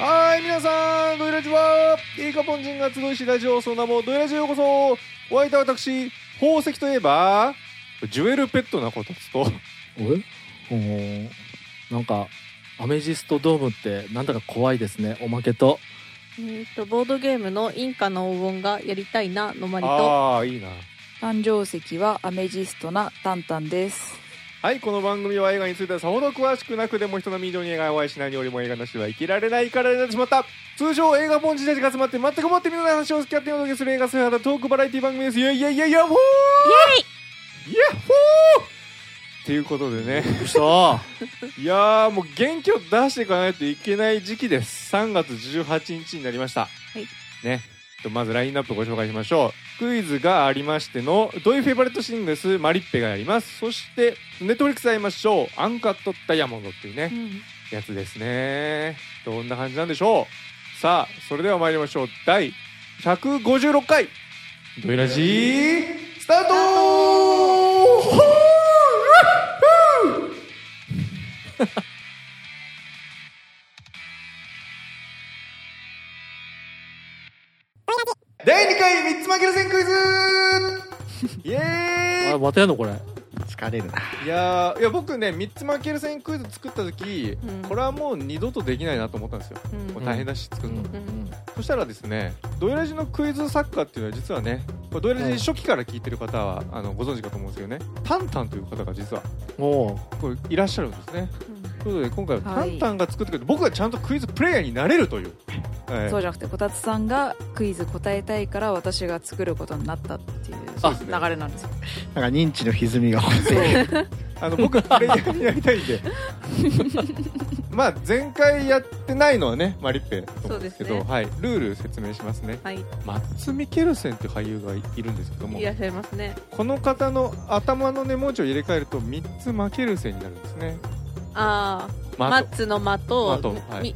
はい、皆さん、ドイラジは映画本人が集いしラジオ、その名もドイラジへようこそ。お相手は私、宝石といえばジュエルペットなこたつとなんかアメジストドームってなんだか怖いですね。おまけとボードゲームのインカの黄金がやりたいなのまりと。 ああ、いいな。 誕生石はアメジストなタンタンです。 はい、この番組は映画についてはさほど詳しくなくでも人並み以上に映画を愛しないよりも映画なしでは生きられないからになってしまった。通常映画本自体が集まって全くもってみのない話を好き勝手にお届けする映画制覇トークバラエティ番組です。イエイイエイイエイヤッホーイエイヤッホーっていうことでねいやーもう元気を出していかないといけない時期です。3月18日になりました。 はいね、まずラインナップをご紹介しましょう。クイズがありましてのドイフェイバレットシングスマリッペがやります。そしてネットフリックスありましょう、アンカットダイヤモンドっていうね、やつですね。どんな感じなんでしょう。さあそれでは参りましょう。第156回ドイラジースタート第2回3つ負ける戦クイズイエーイ。 またやんのこれ。 疲れるな。 いや僕ね3つ負ける戦クイズ作った時、これはもう二度とできないなと思ったんですよ。もう大変だし作るの、そしたらですね、ドイラジのクイズ作家っていうのは実はね、これドイラジ初期から聞いてる方はご存知かと思うんですけどね、タンタンという方が実はこれいらっしゃるんですね。ということで今回はタンタンが作ってくれて、僕がちゃんとクイズプレイヤーになれるという、 そうじゃなくてこたつさんがクイズ答えたいから私が作ることになったっていう流れなんですよ。 なんか認知の歪みが僕プレイヤーになりたいんでまあ前回やってないのはねマリッペと思うんですけど、ルール説明しますね。マッツ・ミケルセンっていう俳優がいるんですけども、 いらっしゃいますね。 この方の頭の根文字を入れ替えると3つマケルセンになるんですね。 マッツのマとマ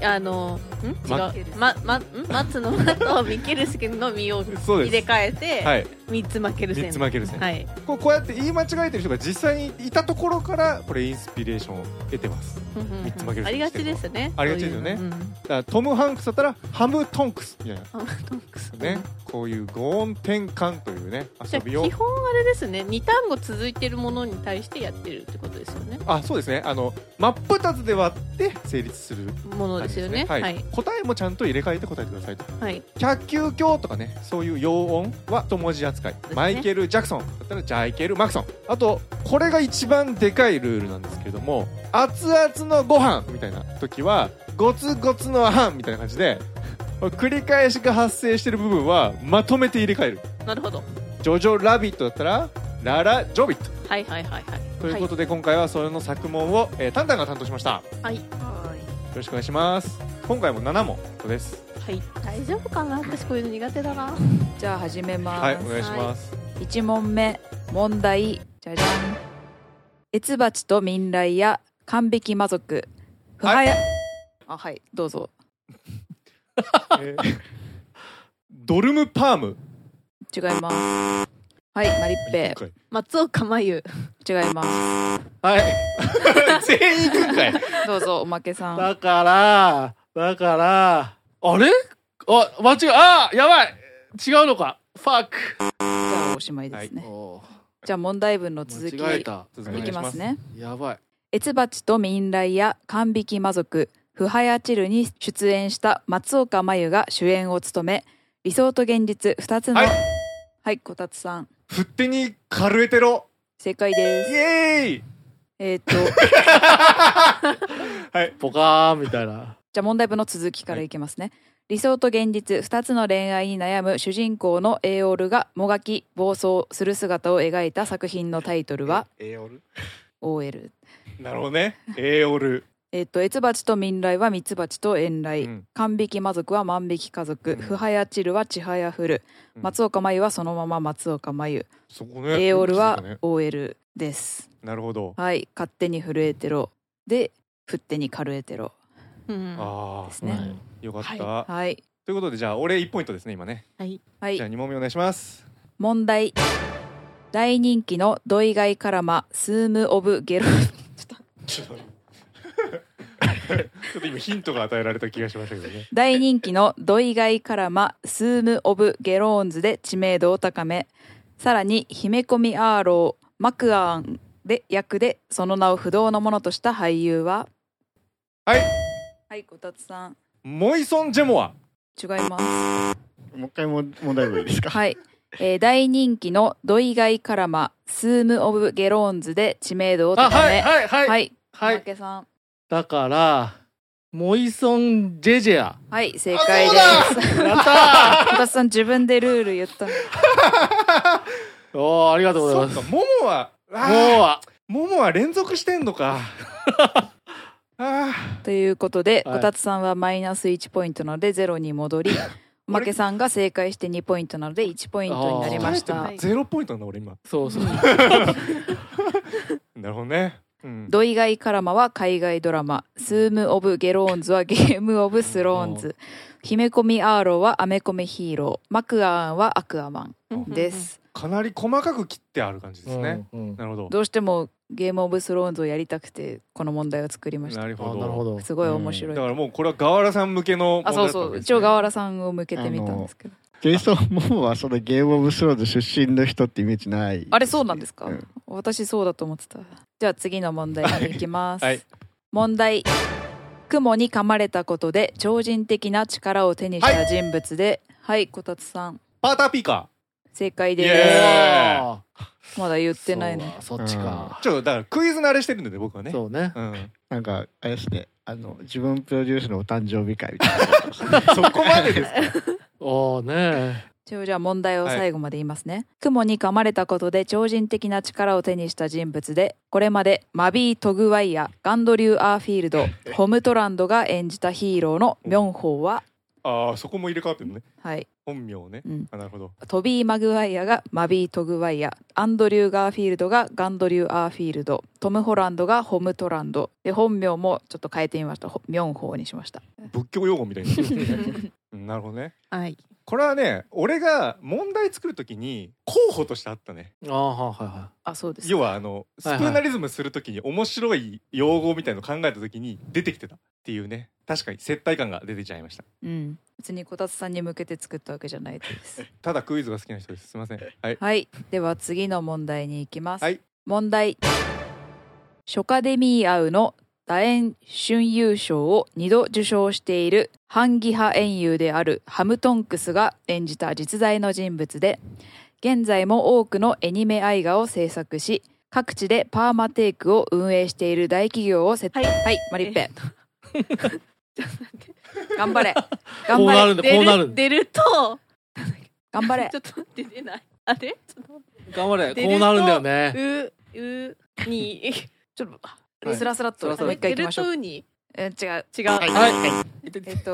ッツのマとミケルスケのミを入れ替えて3つマケルセン。こうやって言い間違えてる人が実際にいたところからこれインスピレーションを得てます。3つマケルセンありがちですね。 ありがちですよね。だからトム・ハンクスだったらハム・トンクスみたいな、ね、こういう語音転換というね遊びを。 基本あれですね、2単語続いてるものに対してやってるってことですよね。 そうですね。真っ二つで割って成立するものですよね。 答えもちゃんと入れ替えて答えてくださいと。100球強とかね、そういう用音は一文字扱い、マイケル・ジャクソンだったらジャイケル・マクソン。あとこれが一番でかいルールなんですけれども、熱々のご飯みたいな時はゴツゴツの飯みたいな感じで繰り返しが発生してる部分はまとめて入れ替える。 なるほど。 ジョジョラビットだったらララ・ジョビット。ということで今回はそれの作問を、タンタンが担当しました。よろしくお願いします。今回も7問です。 大丈夫かな、私こういうの苦手だな。 じゃあ始めます。 お願いします。 1問目問題、じゃじゃん。エツバチと民来や完璧魔族不早どうぞ。 ドルムパーム。 違います。マリッペ。 松岡真優。 違います。 全員行くんかい。 どうぞおまけさん。 だからあれ間違え、やばい、違うのか。ファック。 じゃあおしまいですね。じゃあ問題文の続きいきますね。 やばい。 エツバチと民来や完璧魔族不早チルに出演した松岡真優が主演を務め、理想と現実2つのこたつさん。 振ってにカルエテロ。 正解です。 イエーイ。 ポカーンみたいな。 じゃあ問題文の続きからいきますね。理想と現実2つの恋愛に悩む主人公のエーオルがもがき暴走する姿を描いた作品のタイトルはOL。 なるほどね。エーオル。 エツバチと民来はミツバチと遠来、完璧魔族は万引き家族、不早チルはちはやふる、松岡真優はそのまま松岡真優、エーオルは OL です。 なるほど。 勝手に震えてろで振ってにカルエテロですね。 よかった。ということでじゃあ俺1ポイントですね今ね。じゃあ2問目お願いします。 問題。大人気のドイガイカラマスームオブゲロちょっと今ヒントが与えられた気がしましたけどね。 大人気のドイガイカラマスーム・オブ・ゲローンズで知名度を高め、さらに姫込みアーロー・マクアーンで役でその名を不動のものとした俳優は？ はいはい、こたつさん。 モイソン・ジェモア。 違います。 もう一回問題文いいですか？ はい、大人気のドイガイカラマスーム・オブ・ゲローンズで知名度を高め。はいおまけさん。 だからモイソン・ジェジェア。 はい、正解です。やったー。こたつさん自分でルール言ったの。 おー、ありがとうございます。 そうか、モモは連続してんのか。 ということで、こたつさんはマイナス1ポイントなので0に戻り、おまけさんが正解して2ポイントなので1ポイントになりました。 0ポイントなんだ俺今。 そうそう。 なるほどね。 ドイガイカラマは海外ドラマ、スーム・オブ・ゲローンズはゲーム・オブ・スローンズ、姫込みアーローはアメコミヒーロー、マクアーンはアクアマンです。 かなり細かく切ってある感じですね。なるほど。 どうしてもゲームオブスローンズをやりたくてこの問題を作りました。 なるほど。 すごい面白い。 だからもうこれはガワラさん向けの問題だったわけですね。 そう一応ガワラさんを向けてみたんですけど。 ジェイソン・モモはそのゲームオブスローンズ出身の人ってイメージない。 あれそうなんですか？私そうだと思ってた。じゃあ次の問題に行きます。はい、問題。雲に噛まれたことで超人的な力を手にした人物で、はい、こたつさん。 パーターピーカー。正解です。まだ言ってないね。 そっちか。 だからクイズ慣れしてるんで僕はね。 そうね。 なんかあれですね。自分プロデュースのお誕生日会みたいな。 そこまでですか。 おーね。 じゃあ問題を最後まで言いますね。雲に噛まれたことで超人的な力を手にした人物で、これまでマビー・トグワイヤ、ガンドリュー・アーフィールド、ホムトランドが演じたヒーローのミョンホーは？ そこも入れ替わってるのね。 はい。 本名ね。なるほど。 トビー・マグワイアがマビー・トグワイヤ、アンドリュー・ガーフィールドがガンドリュー・アーフィールド、トム・ホランドがホムトランドで、本名もちょっと変えてみました。ミョンホーにしました。 仏教用語みたいな。なるほどね。 はい。 これはね、俺が問題作るときに候補としてあったね。 そうです。 要はスプーナリズムするときに面白い用語みたいのを考えたときに出てきてたっていうね。確かに接待感が出てちゃいました。 別にこたつさんに向けて作ったわけじゃないです。 ただクイズが好きな人です。すいません。 はい。では次の問題に行きます。問題。ショカデミー賞の楕円春優賞を2度受賞している反義派英雄であるハムトンクスが演じた実在の人物で、現在も多くのアニメ映画を制作し、各地でパーマテイクを運営している大企業を設定。はい、マリッペ。頑張れ。頑張れ。 こうなる。 出ると。 頑張れ。 ちょっと待って出ない。あれ？ 頑張れ。こうなるんだよね。 に。 ちょっとスラスラっともう一回行きましょう。違う。 はい。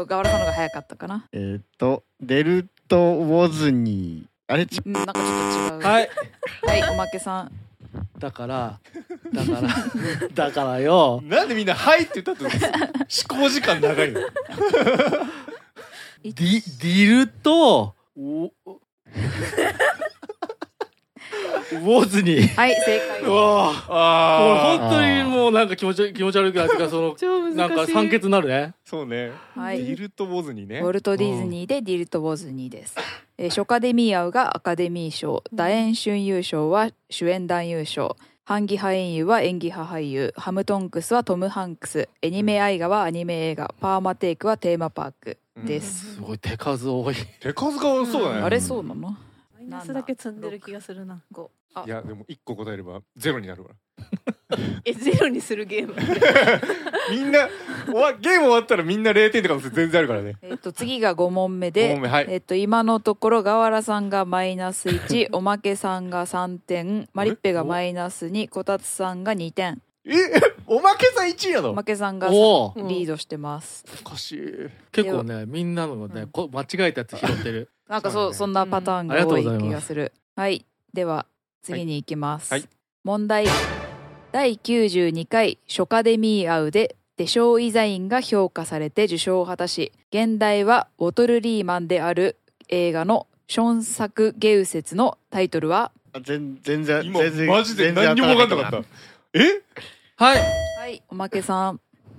ガワラさんのが早かったかな。 デルトウォズニー。あれ？ なんかちょっと違う。 はい。 はい、おまけさん。 だからよ。 なんでみんなはいって言ったって思考時間長いの。 ディルとウォズニー。 はい、正解。 本当にもうなんか気持ち悪くなってか、なんか酸欠になるね。 そうね。ディルとウォズニーね。 ウォルト・ディズニーでディルとウォズニーです。ショカデミー賞がアカデミー賞、楕円春優賞は主演男優賞、反義派演優は演技派俳優、ハムトンクスはトム・ハンクス、アニメ映画はアニメ映画、パーマテイクはテーマパークです。 すごい手数多い。 手数が多そうだね。 あれそうなの？ マイナスだけ積んでる気がするな。 いやでも1個答えればゼロになるわ。 ゼロにするゲーム。 みんなゲーム終わったらみんな0点とか全然あるからね。 次が5問目で、今のところガワラさんがマイナス1、おまけさんが3点、マリッペがマイナス2、こたつさんが2点。 おまけさん1位やの？ おまけさんがリードしてます。 おかしい。 結構ね、みんなのね、間違えたやつ拾ってる。 なんかそんなパターンが多い気がする。はい、では次に行きます。問題。第92回ショカデミー賞でデショー・イザインが評価されて受賞を果たし、現代はウォトル・リーマンである映画のションサク・ゲウセツのタイトルは？ 全然今マジで何にも分かんなかった。 はい。 はい、おまけさん。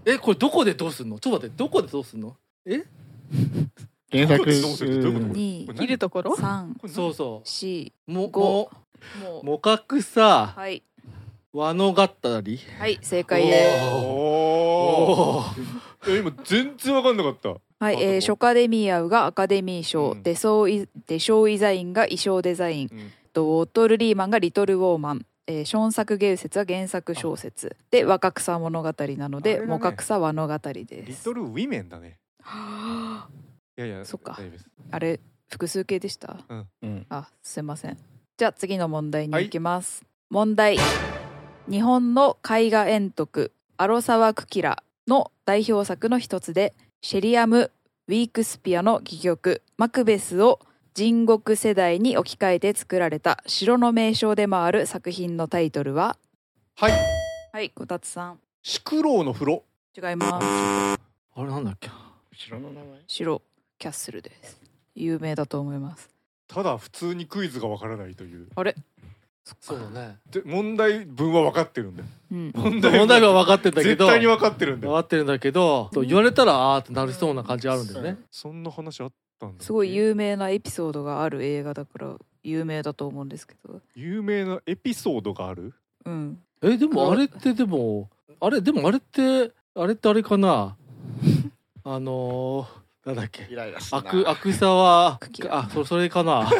これどこでどうすんの？ちょっと待って、どこでどうすんの？ 原作 2 切るところ 3 そうそう 4 ももかくさ、 はい、 和の語り、 はい、正解です。 おー今全然分かんなかった。 はい、ショカデミアウがアカデミー賞、デショーイザインが衣装デザイン、ウォットル・リーマンがリトル・ウォーマン、ショーン作芸説は原作小説で、若草物語なので、もかくさ和の語りです。 リトル・ウィメンだね。いやいや、 そっか。あれ複数形でした。あ、すいません。じゃあ次の問題に行きます。問題。日本の絵画円徳アロサワ・クキラの代表作の一つで、シェリアム・ウィークスピアの戯曲マクベスを人国世代に置き換えて作られた城の名称でもある作品のタイトルは？はい、こたつさん。 宿老の風呂。 違います。 あれなんだっけ？ 城の名前？ 城キャッスルです。有名だと思います。 ただ普通にクイズがわからないという。 あれ？ そうだね。 で問題文は分かってるんだよ。 問題は分かってんだけど。 絶対に分かってるんだよ。 分かってるんだけど、言われたらってなりそうな感じあるんだよね。 そんな話あったんだ。 すごい有名なエピソードがある映画だから有名だと思うんですけど。有名なエピソードがある？ でもあれってでもあれかな。なんだっけ。アクサワそれかな。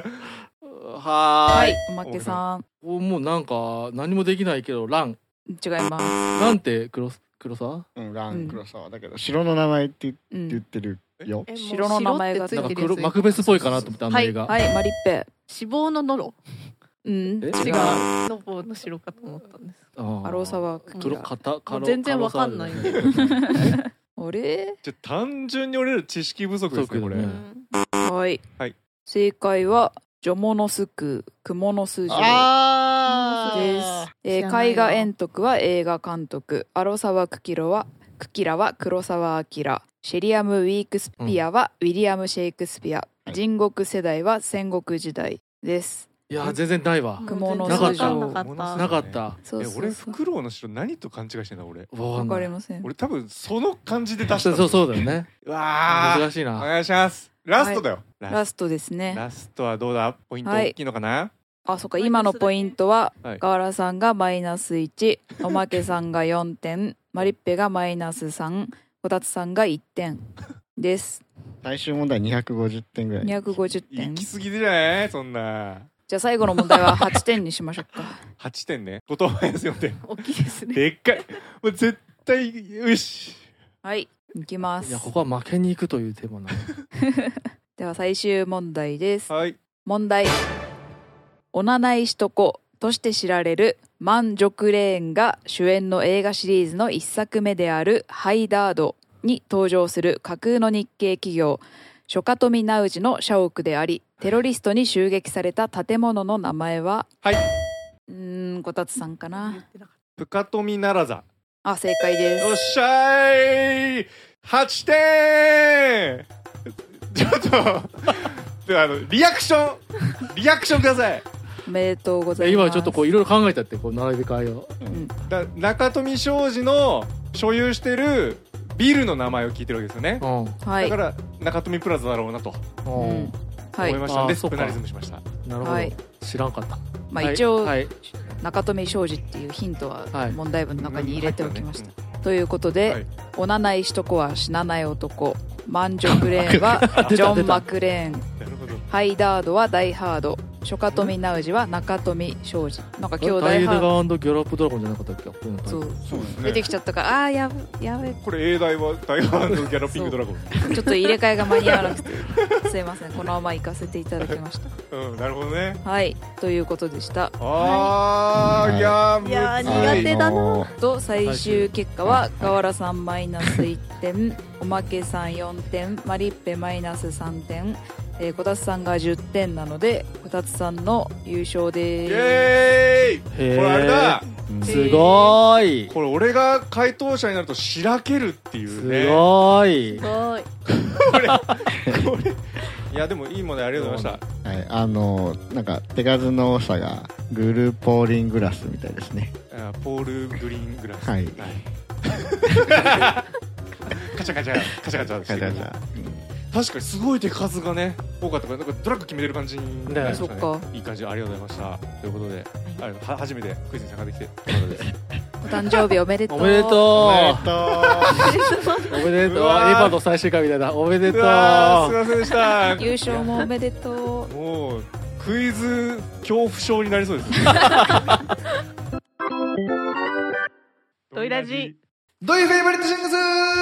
はい、おまけさん。 もうなんか何もできないけどラン。 違います。 ランって黒沢？ ラン黒沢だけど城の名前って言ってるよ。 城の名前がついてる。 マクベスっぽいかなと思って、あの映画。 はい、マリッペ。 死亡のノロ。 違う。 ノボの城かと思ったんです。 アロサワクキラ。 全然わかんないんで。 あれ？ じゃ単純に俺ら知識不足ですねこれ。 はい。正解はジョモノスククモノス城です。絵画円徳は映画監督、アロサワクキラは黒澤明、シェリアム・ウィークスピアはウィリアム・シェイクスピア、人国世代は戦国時代です。 いや全然ないわ。 クモノス城なかった。 俺フクロウの城何と勘違いしてんだ俺。 わかりません。 俺多分その感じで出した。 そうだよね。 わあ難しいな。 お願いします。ラストだよ。 ラストですね。 ラストはどうだ？ポイント大きいのかな？ あ、そっか。今のポイントは河原さんがマイナス1、おまけさんが4点、マリッペがマイナス3、こたつさんが1点です。 最終問題250点ぐらい。 250点。 行き過ぎじゃない？そんな。 じゃあ最後の問題は8点にしましょうか。 8点ね。後藤マイナス4点。 大きいですね。 でっかい。もう絶対よし。 はい、いきます。 いやここは負けに行くというテーマなの。 では最終問題です。 はい。 問題。おなないしとことして知られるマン・ジョクレーンが主演の映画シリーズの一作目であるハイダードに登場する架空の日系企業ショカトミナウジの社屋であり、テロリストに襲撃された建物の名前は？はい。こたつさんかな。 プカトミナラザ。 あ、正解です。 よっしゃーい。8点。ちょっとリアクションください。 おめでとうございます。 今ちょっとこういろいろ考えたってこう並び替えを。 中富商事の所有してるビルの名前を聞いてるわけですよね。だから中富プラザだろうなと思いましたんでスプナリズムしました。 なるほど。知らんかった。 まあ一応中富商事っていうヒントは問題文の中に入れておきました。ということで、おなないしとこは死なない男、マン・ジョクレーンはジョン・マクレーン、ハイダードはダイ・ハード、ショカトミナウジは中富商事。なんか兄弟ダイエルガー&ギャラップドラゴンじゃなかったっけ？ そう出てきちゃったから、やべ。 これ英題はダイハー&ギャラッピングドラゴン。 ちょっと入れ替えが間に合わなくてすいません。このまま行かせていただきました。 なるほどね。 はい、ということでした。 いや苦手だな。 と最終結果は河原さんマイナス1点、おまけさん4点、マリッペマイナス3点、こたつさんが10点なのでこたつさんの優勝でーす。イエーイ。これあれだ。 すごーい。 これ俺が回答者になるとしらけるっていうね。 すごーい。 これいやでもいいものでありがとうございました。 はい、なんか手数の多さがグルポーリングラスみたいですね。 ポールグリーングラス。 はい。 カチャカチャカチャカチャカチャカチャ。確かにすごい手数がね多かったから、なんかドラッグ決めれる感じになりましたね。いい感じ、ありがとうございました。ということで、初めてクイズに参加できてよかったです。 お誕生日おめでとう。 おめでとう。おめでとう。エヴァの最終回みたいな。おめでとう。すいませんでした。 優勝もおめでとう。 もうクイズ恐怖症になりそうですね。 ドイラジドイフェイバリットシングス。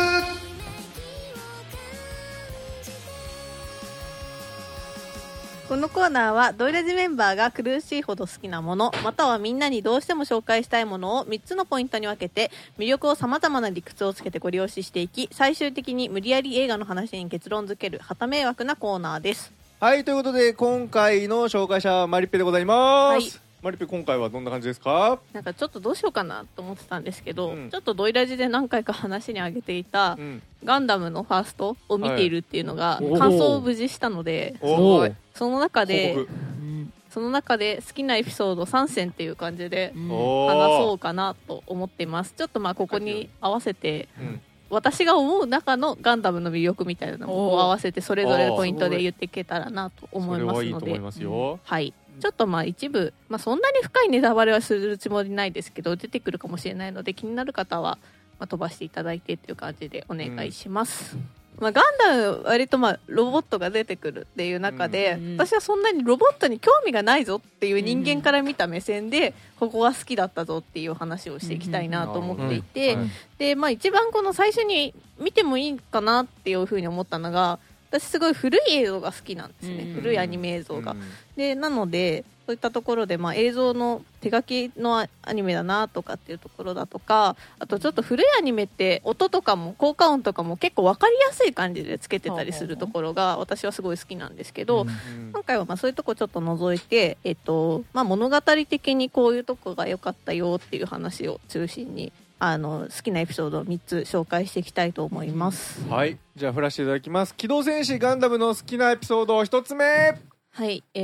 このコーナーはドイラジメンバーが苦しいほど好きなもの、またはみんなにどうしても紹介したいものを3つのポイントに分けて、魅力をさまざまな理屈をつけてご了承していき、最終的に無理やり映画の話に結論付けるはた迷惑なコーナーです。 はい、ということで今回の紹介者はマリッペでございます。はい、マリッペ、今回はどんな感じですか？ なんかちょっとどうしようかなと思ってたんですけど、ちょっとドイラジで何回か話に挙げていた、ガンダムのファーストを見ているっていうのが感想を無事したので、その中で好きなエピソード3選っていう感じで話そうかなと思っています。ちょっとここに合わせて、私が思う中のガンダムの魅力みたいなのを合わせてそれぞれポイントで言っていけたらなと思いますので、はい、ちょっと一部、そんなに深いネタバレはするつもりないですけど、出てくるかもしれないので気になる方は飛ばしていただいてっていう感じでお願いします。ガンダム割とロボットが出てくるっていう中で、私はそんなにロボットに興味がないぞっていう人間から見た目線で、ここが好きだったぞっていう話をしていきたいなと思っていて、で一番この最初に見てもいいかなっていうふうに思ったのが、私すごい古い映像が好きなんですね、古いアニメ映像が。でなのでそういったところで、映像の手書きのアニメだなとかっていうところだとか、あとちょっと古いアニメって音とかも効果音とかも結構分かりやすい感じでつけてたりするところが私はすごい好きなんですけど、今回はそういうとこちょっと除いて、物語的にこういうとこが良かったよっていう話を中心に好きなエピソードを3つ紹介していきたいと思います。 はい、じゃあ振らせていただきます。機動戦士ガンダムの好きなエピソード1つ目。 はい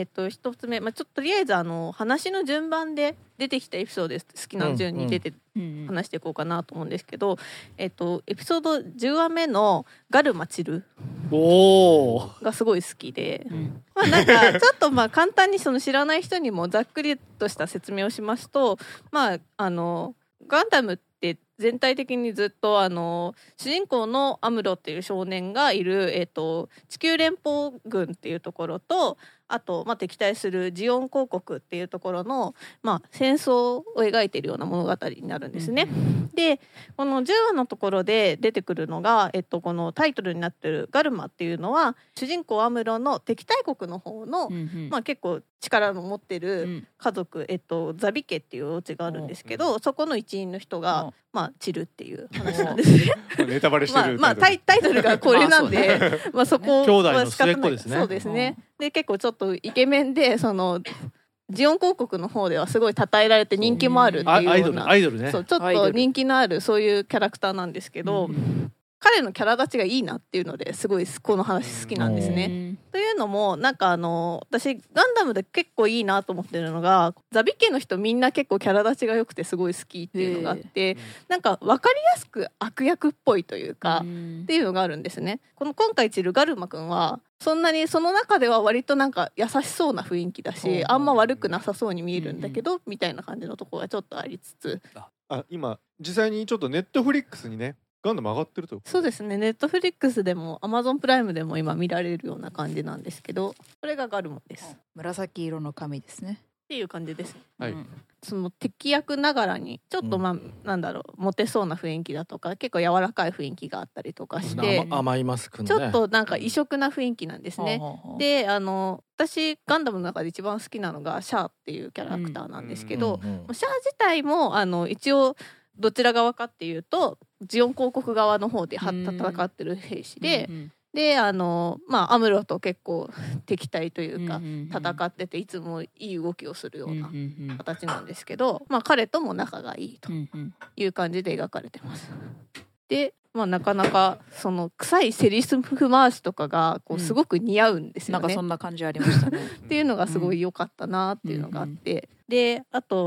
、1つ目、ちょっととりあえず話の順番で出てきたエピソードです。好きな順に話していこうかなと思うんですけど、エピソード10話目のガルマチルがすごい好きで、なんかちょっと簡単に知らない人にもざっくりとした説明をしますと、ガンダムって全体的にずっと主人公のアムロっていう少年がいる、地球連邦軍っていうところと、あと、敵対するジオン公国っていうところの、戦争を描いているような物語になるんですね。でこの10話のところで出てくるのが、このタイトルになってるガルマっていうのは主人公アムロの敵対国の方の、結構力の持ってる家族、ザビ家っていうお家があるんですけど、そこの一員の人が、散るっていう話なんですね。 ネタバレしてるタイトルがこれなんで、そこ兄弟の末っ子ですね。 そうですね。で結構ちょっとイケメンでジオン公国の方ではすごい称えられて人気もあるっていうようなアイドルね。 そうちょっと人気のあるそういうキャラクターなんですけど、彼のキャラ立ちがいいなっていうのですごいこの話好きなんですね。というのもなんか私ガンダムで結構いいなと思ってるのが、ザビ家の人みんな結構キャラ立ちが良くてすごい好きっていうのがあって、なんか分かりやすく悪役っぽいというかっていうのがあるんですね。今回散るガルマくんはそんなにその中では割となんか優しそうな雰囲気だし、あんま悪くなさそうに見えるんだけど、みたいな感じのところがちょっとありつつ、 今実際にちょっとネットフリックスにねガンダム上がってると。 そうですね、ネットフリックスでもアマゾンプライムでも今見られるような感じなんですけど、これがガルマです。 紫色の髪ですねっていう感じです、 はい。 その敵役ながらにちょっとなんだろう、モテそうな雰囲気だとか結構柔らかい雰囲気があったりとかして、 甘いマスクのね、 ちょっとなんか異色な雰囲気なんですね。で私ガンダムの中で一番好きなのがシャアっていうキャラクターなんですけど、シャア自体も一応どちら側かっていうとジオン公国側の方で戦ってる兵士で、でアムロと結構敵対というか戦ってて、いつもいい動きをするような形なんですけど、彼とも仲がいいという感じで描かれてます。でなかなかその臭いセリフ回しとかがこうすごく似合うんですよね。 なんかそんな感じありましたね。 っていうのがすごい良かったなっていうのがあって、であと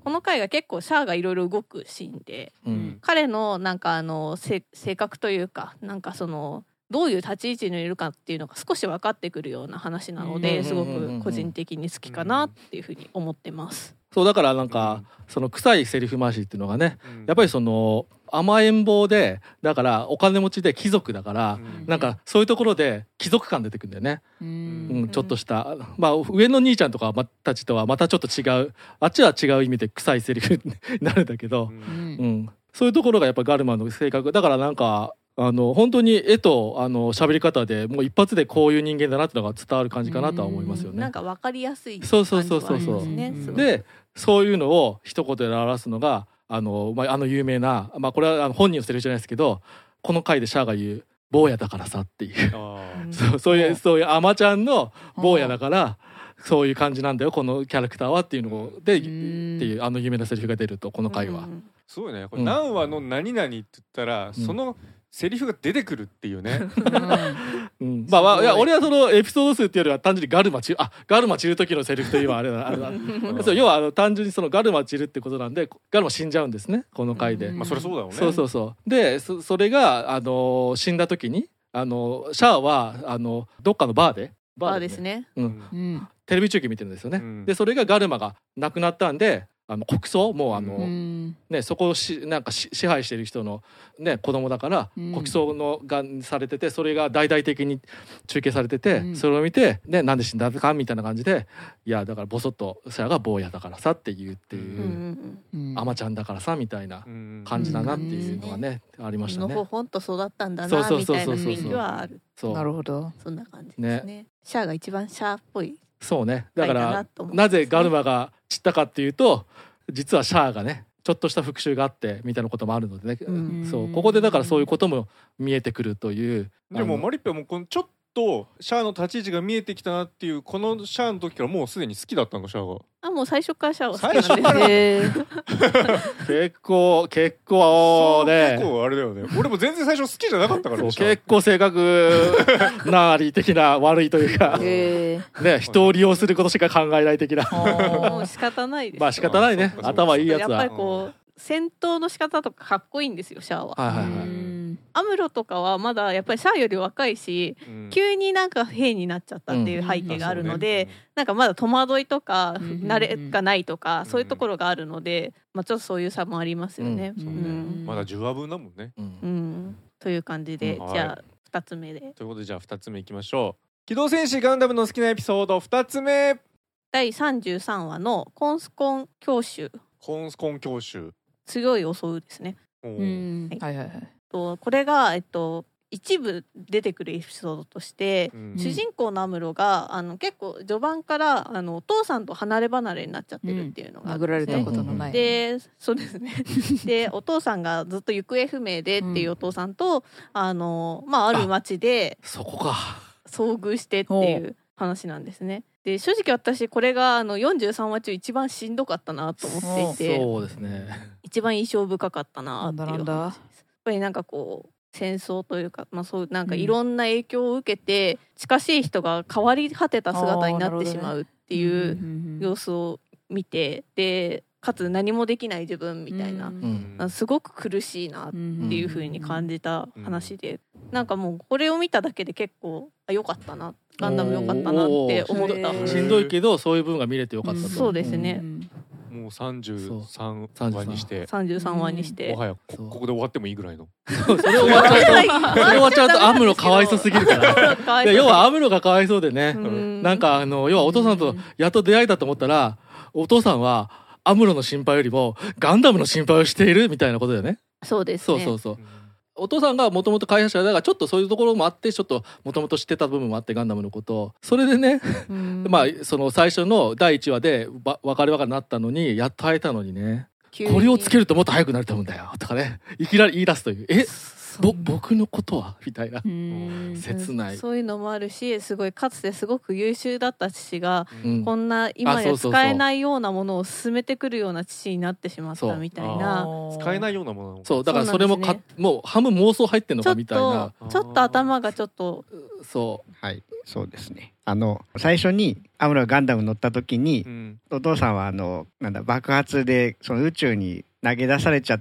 この回が結構シャアがいろいろ動くシーンで、彼のなんか性格というか、なんかそのどういう立ち位置にいるかっていうのが少し分かってくるような話なので、すごく個人的に好きかなっていうふうに思ってます。 そうだからなんかその臭いセリフ回しっていうのがね、やっぱりその甘えん坊で、だからお金持ちで貴族だから、なんかそういうところで貴族感出てくるんだよね。ちょっとしたまあ上の兄ちゃんとかたちとはまたちょっと違う、あっちは違う意味で臭いセリフになるんだけど、そういうところがやっぱガルマンの性格だから、なんか本当に絵と喋り方でもう一発でこういう人間だなってのが伝わる感じかなとは思いますよね。 なんか分かりやすい感じはありますね。 でそういうのを一言で表すのが有名な、これは本人のセリフじゃないですけど、この回でシャアが言う坊やだからさっていうそういうアマちゃんの坊やだからそういう感じなんだよこのキャラクターはっていうのでっていう有名なセリフが出ると、この回はすごいね。これ何話の何々って言ったら、そのセリフが出てくるっていうね。 いや俺はそのエピソード数っていうよりは単純にガルマ散る時のセリフというのはあれだそう要は単純にそのガルマ散るってことなんで、ガルマ死んじゃうんですねこの回で。 そりゃそうだよね。 そうでそれが死んだ時にシャアはどっかのバーですね、 テレビ中継見てるんですよね。でそれがガルマが亡くなったんで、国葬もうそこをなんか支配してる人の、子供だから国葬がされてて、それが大々的に中継されてて、それを見て、なんで死んだかみたいな感じで、いやだからボソッとシャアが坊やだからさって言うっていう、アマちゃんだからさみたいな感じだなっていうのがね、ありましたね。 のほほんと育ったんだなみたいな雰囲気はある。 なるほど。 そんな感じですね。シャアが一番シャアっぽい。 そうね。だからなぜガルマが散ったかっていうと、実はシャアがねちょっとした復讐があってみたいなこともあるのでね、そうここでだからそういうことも見えてくるという。 でもマリッペはもうこのちょっとシャアの立ち位置が見えてきたなっていう、このシャアの時からもうすでに好きだったのシャアが。 もう最初からシャアは好きなんですね。 結構ね、結構あれだよね。俺も全然最初好きじゃなかったから。 結構性格なり的な悪いというか、人を利用することしか考えない的な。 もう仕方ないです。 仕方ないね。頭いいやつは。 やっぱりこう戦闘の仕方とかかっこいいんですよシャアは。アムロとかはまだやっぱりシャアより若いし、急になんか兵になっちゃったっていう背景があるので、なんかまだ戸惑いとか慣れがないとか、そういうところがあるので、ちょっとそういう差もありますよね。 まだ10話分だもんね。 という感じで、じゃあ2つ目で。 ということでじゃあ2つ目いきましょう。機動戦士ガンダムの好きなエピソード2つ目。 第33話のコンスコン教習。強い襲うですね。これが一部出てくるエピソードとして、主人公のアムロが結構序盤からお父さんと離れ離れになっちゃってるっていうのが、 殴られたことのない。 でそうですね。でお父さんがずっと行方不明でっていうお父さんとある町でそこか遭遇してっていう話なんですね。で正直私これが43話中一番しんどかったなと思っていて、 そうですね、 一番印象深かったなっていう話です。やっぱりなんかこう戦争というか、そうなんかいろんな影響を受けて、近しい人が変わり果てた姿になってしまうっていう様子を見て、でかつ何もできない自分みたいな、すごく苦しいなっていう風に感じた話で、なんかもうこれを見ただけで結構良かったな、ガンダム良かったなって思った。 しんどいけどそういう部分が見れて良かったと。 そうですね。 もう33話にしてもはやここで終わってもいいぐらいの。 それ終わっちゃうとアムロかわいそうすぎるから要はアムロがかわいそうでね、なんか要はお父さんとやっと出会えたと思ったら、お父さんはアムロの心配よりもガンダムの心配をしているみたいなことだよね。 そうですね。 そうお父さんがもともと開発者だからちょっとそういうところもあって、ちょっともともと知ってた部分もあってガンダムのことを、それでねその最初の第1話で別れになったのにやっと会えたのにね、これをつけるともっと早くなると思うんだよとかね、いきなり言い出すという、 僕のことはみたいな切ない。 そういうのもあるし、すごいかつてすごく優秀だった父が、こんな今や使えないようなものを進めてくるような父になってしまったみたいな。 使えないようなもの。 そうだからそれももう半分妄想入ってんのかみたいな。 ちょっと頭がちょっとはいそうですね。最初にアムロがガンダム乗った時に、お父さんは爆発でその宇宙に投げ出されちゃって、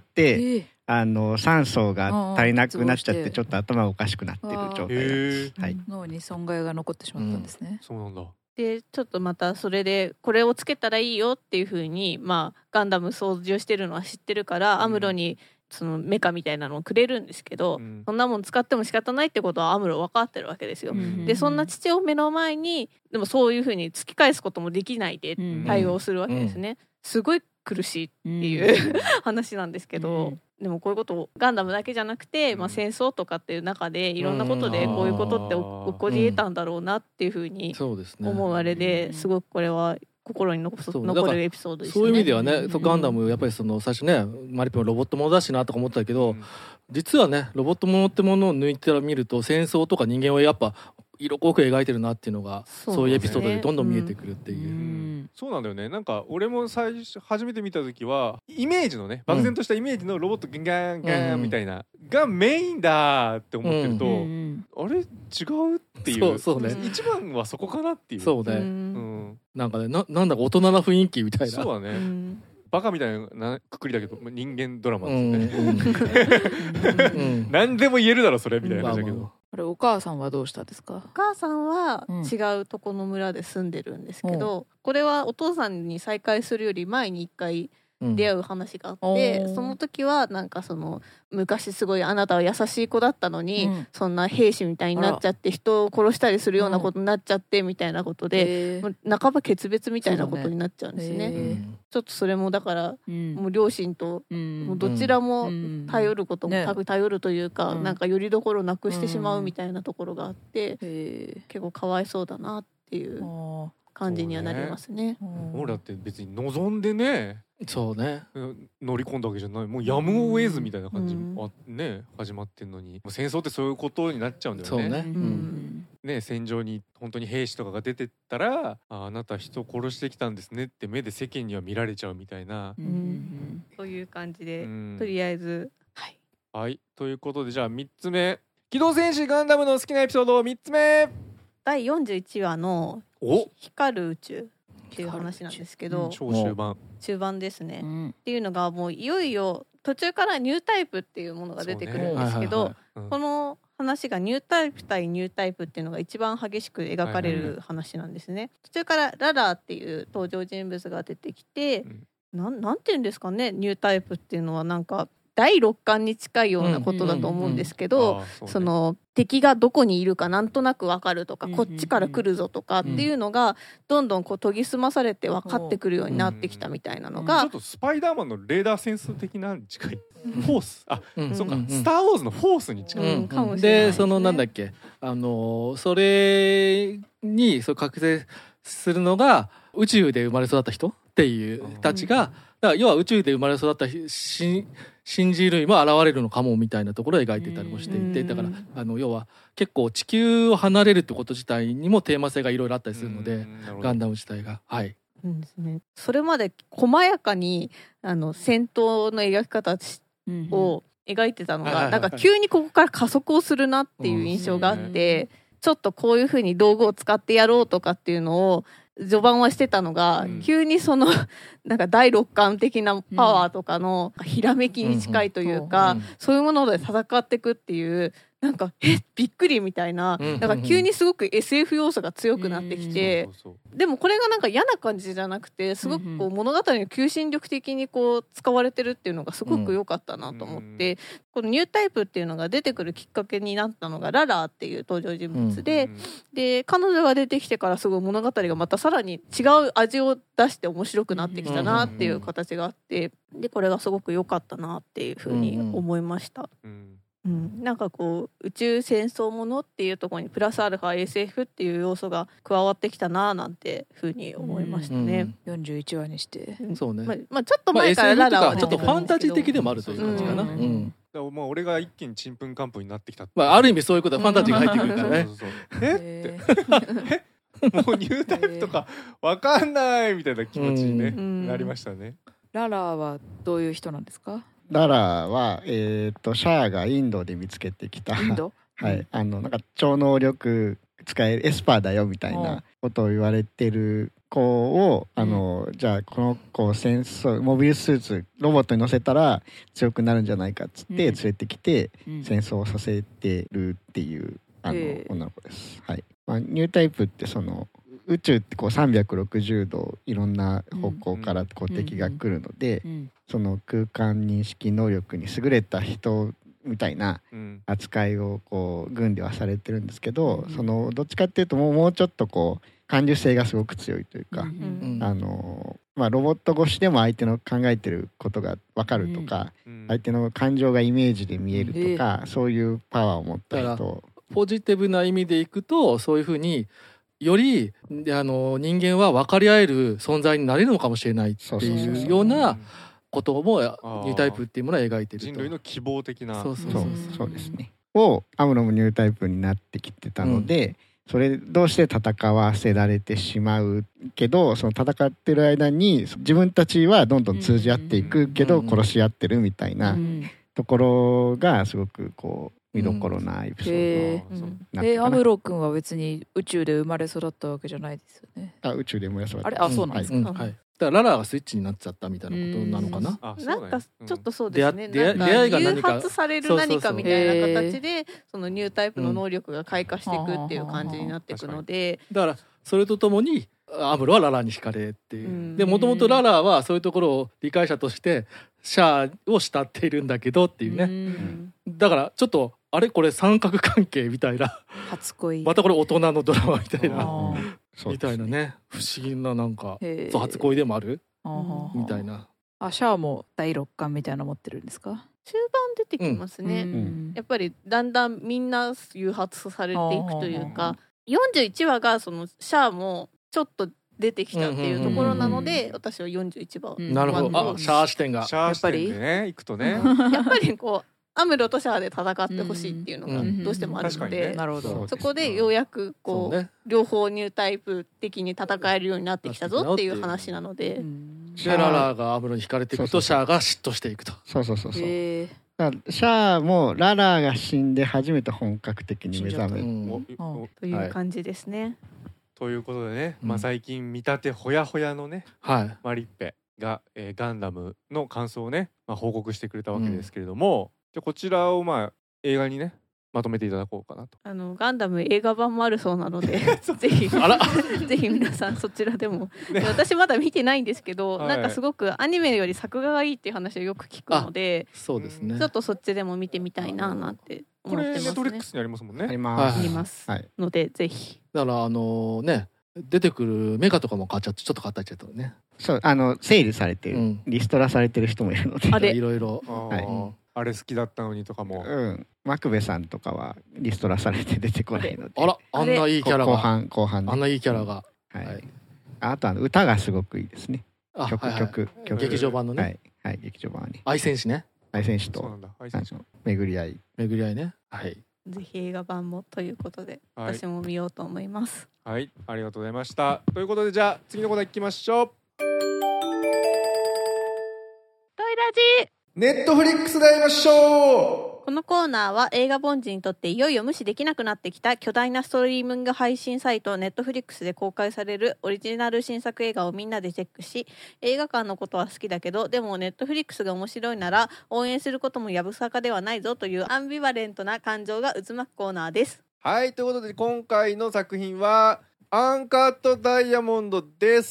酸素が足りなくなっちゃってちょっと頭がおかしくなってる状態です。はい、 脳に損害が残ってしまったんですね。 そうなんだ。 でちょっとまたそれでこれをつけたらいいよっていう風にガンダム操縦してるのは知ってるから、アムロにそのメカみたいなのをくれるんですけど、そんなもん使っても仕方ないってことはアムロ分かってるわけですよ。でそんな父を目の前にでもそういう風に突き返すこともできないで対応するわけですね。すごい苦しいっていう話なんですけど、でもこういうことをガンダムだけじゃなくて、戦争とかっていう中でいろんなことでこういうことって起こり得たんだろうなっていうふうに思うあれで、すごくこれは心に残るエピソードですよね。 そういう意味ではね、ガンダムやっぱり最初ねマリピもロボットものだしなとか思ったけど、実はねロボットものってものを抜いてみると戦争とか人間をやっぱ色濃く描いてるなっていうのがそういうエピソードでどんどん見えてくるっていう。 そうなんだよね。なんか俺も初めて見た時はイメージのね漠然としたイメージのロボットガンガンみたいながメインだって思ってると、あれ違うっていう。そうね。一番はそこかなっていう。 そうね。なんかねなんだか大人な雰囲気みたいな。 そうだね。バカみたいなくくりだけど人間ドラマですね。何でも言えるだろそれみたいな感じだけど。 あれお母さんはどうしたんですか？ お母さんは違うとこの村で住んでるんですけど、これはお父さんに再会するより前に一回出会う話があって、その時はなんかその昔すごいあなたは優しい子だったのに、そんな兵士みたいになっちゃって人を殺したりするようなことになっちゃってみたいなことで、半ば決別みたいなことになっちゃうんですね。ちょっとそれもだから、もう両親ともうどちらも頼ることも頼るというか、なんかよりどころなくしてしまうみたいなところがあって、結構かわいそうだなっていう感じにはなりますね。 俺だって別に望んでねそうね乗り込んだわけじゃない、もうやむを得ずみたいな感じね始まってんのに、戦争ってそういうことになっちゃうんだよね。 そうね。 ね戦場に本当に兵士とかが出てったら あなた人殺してきたんですねって目で世間には見られちゃうみたいな、 そういう感じでとりあえずはいということで、じゃあ3つ目、機動戦士ガンダムの好きなエピソード3つ目、 第41話の光る宇宙っていう話なんですけど、 超終盤ですね、っていうのがもういよいよ途中からニュータイプっていうものが出てくるんですけど、この話がニュータイプ対ニュータイプっていうのが一番激しく描かれる話なんですね。途中からララーっていう登場人物が出てきて、なんていうんですかね、ニュータイプっていうのはなんか第六感に近いようなことだと思うんですけど、その敵がどこにいるかなんとなく分かるとか、こっちから来るぞとかっていうのがどんどんこう研ぎ澄まされて分かってくるようになってきたみたいなのが、 ちょっとスパイダーマンのレーダーセンス的な近い、フォースそうか、スター・ウォーズのフォースに近い、 かもしれないでそのなんだっけそれにそう覚醒するのが宇宙で生まれ育った人っていうたちが、だから要は宇宙で生まれ育った新人類も現れるのかもみたいなところを描いてたりもしていて、だから要は結構地球を離れるってこと自体にもテーマ性がいろいろあったりするので、ガンダム自体がですね。それまで細やかに戦闘の描き方を描いてたのが、なんか急にここから加速をするなっていう印象があって、ちょっとこういう風に道具を使ってやろうとかっていうのを序盤はしてたのが、急にそのなんか第六感的なパワーとかのひらめきに近いというか、そういうもので戦っていくっていう、なんかびっくりみたいな、なんか急にすごく SF 要素が強くなってきて、でもこれがなんか嫌な感じじゃなくて、すごくこう物語の求心力的にこう使われてるっていうのがすごく良かったなと思って、このニュータイプっていうのが出てくるきっかけになったのがララーっていう登場人物で、で彼女が出てきてからすごい物語がまたさらに違う味を出して面白くなってきたなっていう形があって、でこれがすごく良かったなっていうふうに思いました。なんかこう宇宙戦争ものっていうところにプラスアルファ SF っていう要素が加わってきたななんてふうに思いましたね。 41話にして、 そうね。 ちょっと前からララはちょっとファンタジー的でもあるという感じかな。 もう俺が一気にちんぷんかんぷんになってきた。 ある意味そういうことはファンタジーが入ってくるからね。 もうニュータイプとかわかんないみたいな気持ちに、ねなりましたね。 ララはどういう人なんですか？ ララは、シャアがインドで見つけてきた、 インドはい、なんか超能力使えるエスパーだよみたいなことを言われてる子を、じゃあこの子を戦争モビルスーツロボットに乗せたら強くなるんじゃないかっつって連れてきて、戦争をさせてるっていう女の子です。はい。ニュータイプってその宇宙ってこう360度いろんな方向からこう敵が来るので、その空間認識能力に優れた人みたいな扱いをこう軍ではされてるんですけど、そのどっちかっていうともうちょっとこう感受性がすごく強いというか、ロボット越しでも相手の考えてることが分かるとか、相手の感情がイメージで見えるとか、そういうパワーを持った人。 ポジティブな意味でいくとそういうふうにより人間は分かり合える存在になれるのかもしれないっていうようなこともニュータイプっていうものは描いてると。 人類の希望的な。 そうですね。アムロもニュータイプになってきてたので、それどうして戦わせられてしまうけど、その戦ってる間に自分たちはどんどん通じ合っていくけど殺し合ってるみたいなところがすごくこう見どころなエピソードになってアムロ君は別に宇宙で生まれ育ったわけじゃないですよね。 宇宙で生まれ育った。 あれ、そうなんですか。 はい。だからララがスイッチになっちゃったみたいなことなのかな。 なんかちょっとそうですね。 出会いが誘発される何かみたいな形でそのニュータイプの能力が開花していくっていう感じになっていくので、 だからそれとともにアムロはララに惹かれっていう。でもともとララはそういうところを理解者としてシャアを慕っているんだけどっていうね。だからちょっとあれこれ三角関係みたいな、 初恋またこれ大人のドラマみたいなみたいなね、不思議ななんか初恋でもあるみたいな。 シャアも第6巻みたいなの持ってるんですか？ 中盤出てきますね。やっぱりだんだんみんな誘発されていくというか、41話がそのシャアもちょっと出てきたっていうところなので、私は41話。 なるほど。シャア視点がやっぱりね、行くとね、 やっぱりこうアムロとシャアで戦ってほしいっていうのがどうしてもあるので、そこでようやくこう両方ニュータイプ的に戦えるようになってきたぞっていう話なので、 でララがアムロに惹かれていくとシャアが嫉妬していくと。 シャアもララが死んで初めて本格的に目覚めるという感じですね。 ということでね、最近見立てほやほやのね、マリッペが、ガンダムの感想をね、報告してくれたわけですけれども、じゃこちらを映画にねまとめていただこうかなと。 ガンダム映画版もあるそうなのでぜひぜひ皆さんそちらでも、私まだ見てないんですけど、なんかすごくアニメより作画がいいっていう話をよく聞くので、 そうですね、 ちょっとそっちでも見てみたいななんて思ってますね。 これネットフリックスにありますもんね。 ありますのでぜひ。 だからね出てくるメカとかも変わっちゃってちょっと変わったっちゃったね。 そう整理されてる、リストラされてる人もいるので、 いろいろあれ好きだったのにとかも、 マクベさんとかはリストラされて出てこないので、 あんないいキャラが後半あんないいキャラが、 あと歌がすごくいいですね。曲劇場版のね、 劇場版はね、 愛戦士ね、 愛戦士と巡り合いね、 ぜひ映画版もということで、私も見ようと思います。 はい、ありがとうございました。ということでじゃあ次のコーナー行きましょう。 トイラジネットフリックスで会いましょう。 このコーナーは映画凡人にとっていよいよ無視できなくなってきた巨大なストリーミング配信サイトネットフリックスで公開されるオリジナル新作映画をみんなでチェックし、映画館のことは好きだけどでもネットフリックスが面白いなら応援することもやぶさかではないぞというアンビバレントな感情が渦巻くコーナーです。 はい、ということで今回の作品はアンカットダイヤモンドです。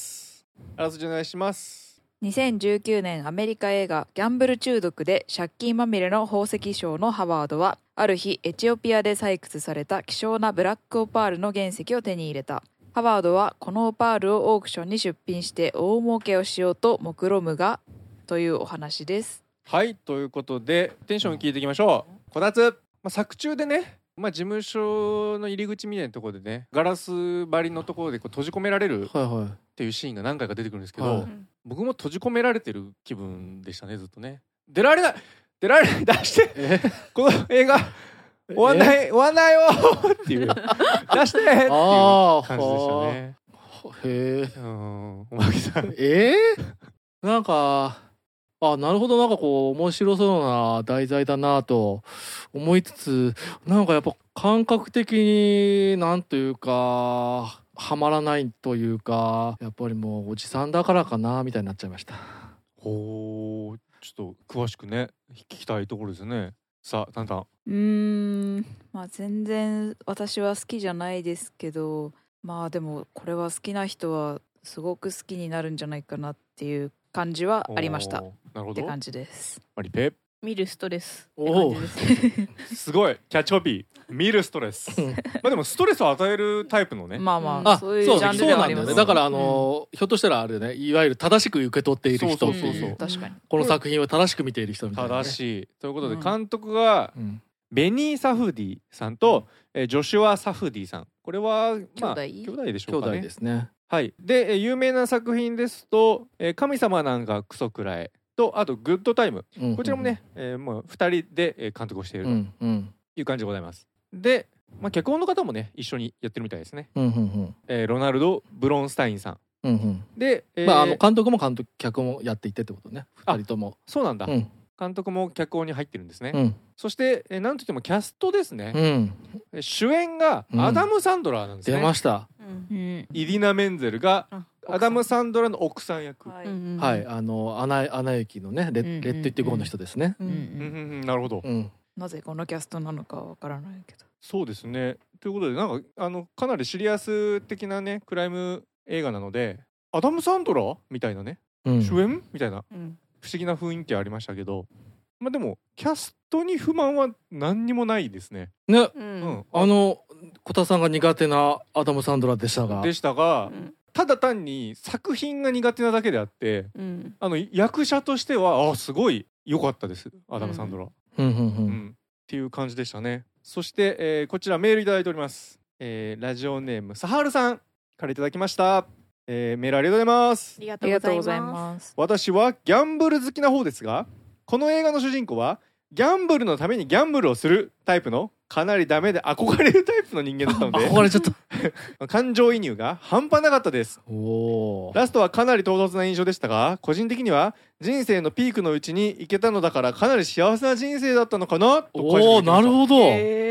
あらすじお願いします。 2019年アメリカ映画ギャンブル中毒で借金まみれの宝石商のハワードはある日エチオピアで採掘された希少なブラックオパールの原石を手に入れた。ハワードはこのオパールをオークションに出品して大儲けをしようと目論むがというお話です。 はい、ということでテンション聞いていきましょう。こたつ、作中でね、事務所の入り口みたいなところでねガラス張りのところで閉じ込められるっていうシーンが何回か出てくるんですけど、僕も閉じ込められてる気分でしたね。ずっとね出られない出られない、出してこの映画終わんないよっていう出してっていう感じでしたね。 へえ。 おまけさん。 なんかなるほど、なんかこう面白そうな題材だなと思いつつ、なんかやっぱ感覚的になんというかはまらないというか、やっぱりもうおじさんだからかなみたいになっちゃいました。 ほう、ちょっと詳しくね聞きたいところですね。さあタンタン。まあ全然私は好きじゃないですけど、まあでもこれは好きな人はすごく好きになるんじゃないかなっていう感じはありました。 なるほどって感じです。 マリペ見るストレスって感じですすごいキャッチコピー、見るストレスまあでもストレスを与えるタイプのね、 まあまあそういうジャンルではあります。 だからひょっとしたらあれね、いわゆる正しく受け取っている人、 そう確かにこの作品を正しく見ている人みたいな、 正しいということで、監督がベニー・サフディさんとジョシュア・サフディさん、これはまあ兄弟でしょうかね。 兄弟ですね。 はい。で有名な作品ですと神様なんかクソくらえと、あとグッドタイム、こちらもねもう2人で監督をしているという感じでございます。で、まあ、脚本の方もね一緒にやってるみたいですね。ロナルド・ブロンスタインさん、で、 まあ監督も脚本もやっていてってことね、2人とも。 そうなんだ、監督も脚本に入ってるんですね。そしてなんといってもキャストですね。主演がアダム・サンドラーなんですね。 出ました。 イディナ・メンゼルがアダム・サンドラの奥さん役。 はい、アナ雪のねレッド・イット・ゴーの人ですね。 なるほど。 なぜこのキャストなのかわからないけど。 そうですね。ということでなんかかなりシリアス的なねクライム映画なので、アダム・サンドラーみたいなね、主演みたいな不思議な雰囲気ありましたけど、まあでもキャストに不満は何にもないですね。 ね、小田さんが苦手なアダム・サンドラーでしたが、ただ単に作品が苦手なだけであって、役者としてはすごい良かったです、アダム・サンドラー。っていう感じでしたね。そして、こちらメールいただいております。ラジオネームサハルさんからいただきました。メールありがとうございます。 ありがとうございます。 私はギャンブル好きな方ですが、この映画の主人公はギャンブルのためにギャンブルをするタイプのかなりダメで憧れるタイプの人間だったので憧れちゃった感情移入が半端なかったです。ラストはかなり唐突な印象でしたが、個人的には人生のピークのうちに行けたのだからかなり幸せな人生だったのかなと解釈できました。 なるほど。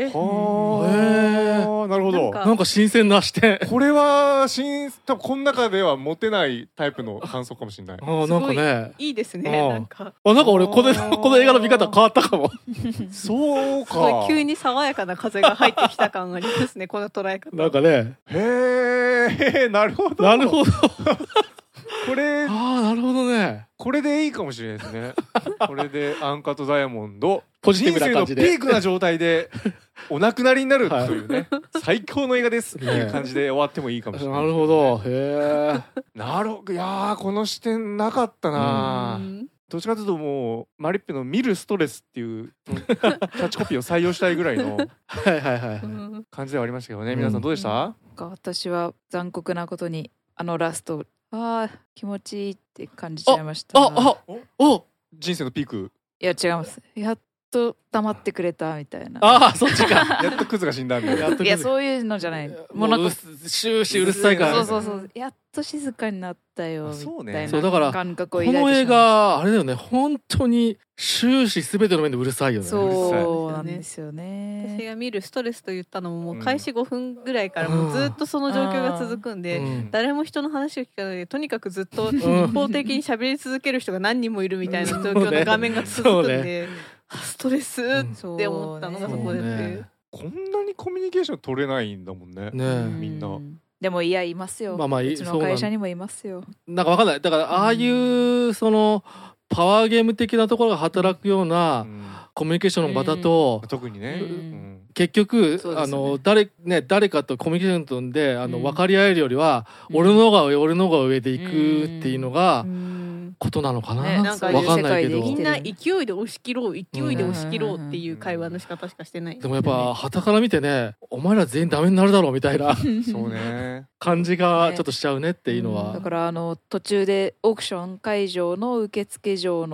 なるほど。 なんか新鮮な視点。 これは多分この中では持てないタイプの感想かもしれない。 なんかね、 いいですね。なんか俺この映画の見方変わったかも。 そうか。 急に爽やかな風が入ってきた感がありますね。この捉え方。 なんかね。 へえ、なるほど。 なるほど。 これなるほどね。 これでいいかもしれないですね。これでアンカとダイヤモンドポジティブな感じで人生のピークな状態でお亡くなりになるというね、最強の映画ですっていう感じで終わってもいいかもしれない。 なるほど。へえ。 なるほど。いやこの視点なかったな。どっちかというともうマリッペの見るストレスっていうキャッチコピーを採用したいぐらいの感じではありましたけどね。皆さんどうでした？ 私は残酷なことにラスト気持ちいいって感じちゃいました。 人生のピーク。 いや違います。やっと黙ってくれたみたいな。 そっちか。 やっとクズが死んだみたいな。 いやそういうのじゃない。 もうなんか終始うるさいから。 そうやっと静かになったよみたいなだから感覚を抱いてこの映画あれだよね、本当に終始すべての面でうるさいよね。 そうなんですよね。 私が見るストレスと言ったのももう開始5分ぐらいからもうずっとその状況が続くんで、誰も人の話を聞かないでとにかくずっと一方的に喋り続ける人が何人もいるみたいな状況の画面が続くんで、ストレスって思ったのがそこで、 こんなにコミュニケーション取れないんだもんね、みんな。 でもいますよ。うちの会社にもいますよ。 なんかわかんない。だからああいうそのパワーゲーム的なところが働くようなコミュニケーションの場だと、 特にね、 結局誰かとコミュニケーション取んで分かり合えるよりは俺の方が上で行くっていうのがことなのかな。 なんか分かんないけど、 みんな勢いで押し切ろうっていう会話の仕方しかしてない。 でもやっぱ傍から見てね、お前ら全員ダメになるだろうみたいなそうね感じがちょっとしちゃうねっていうのは。 だから途中でオークション会場の受付場の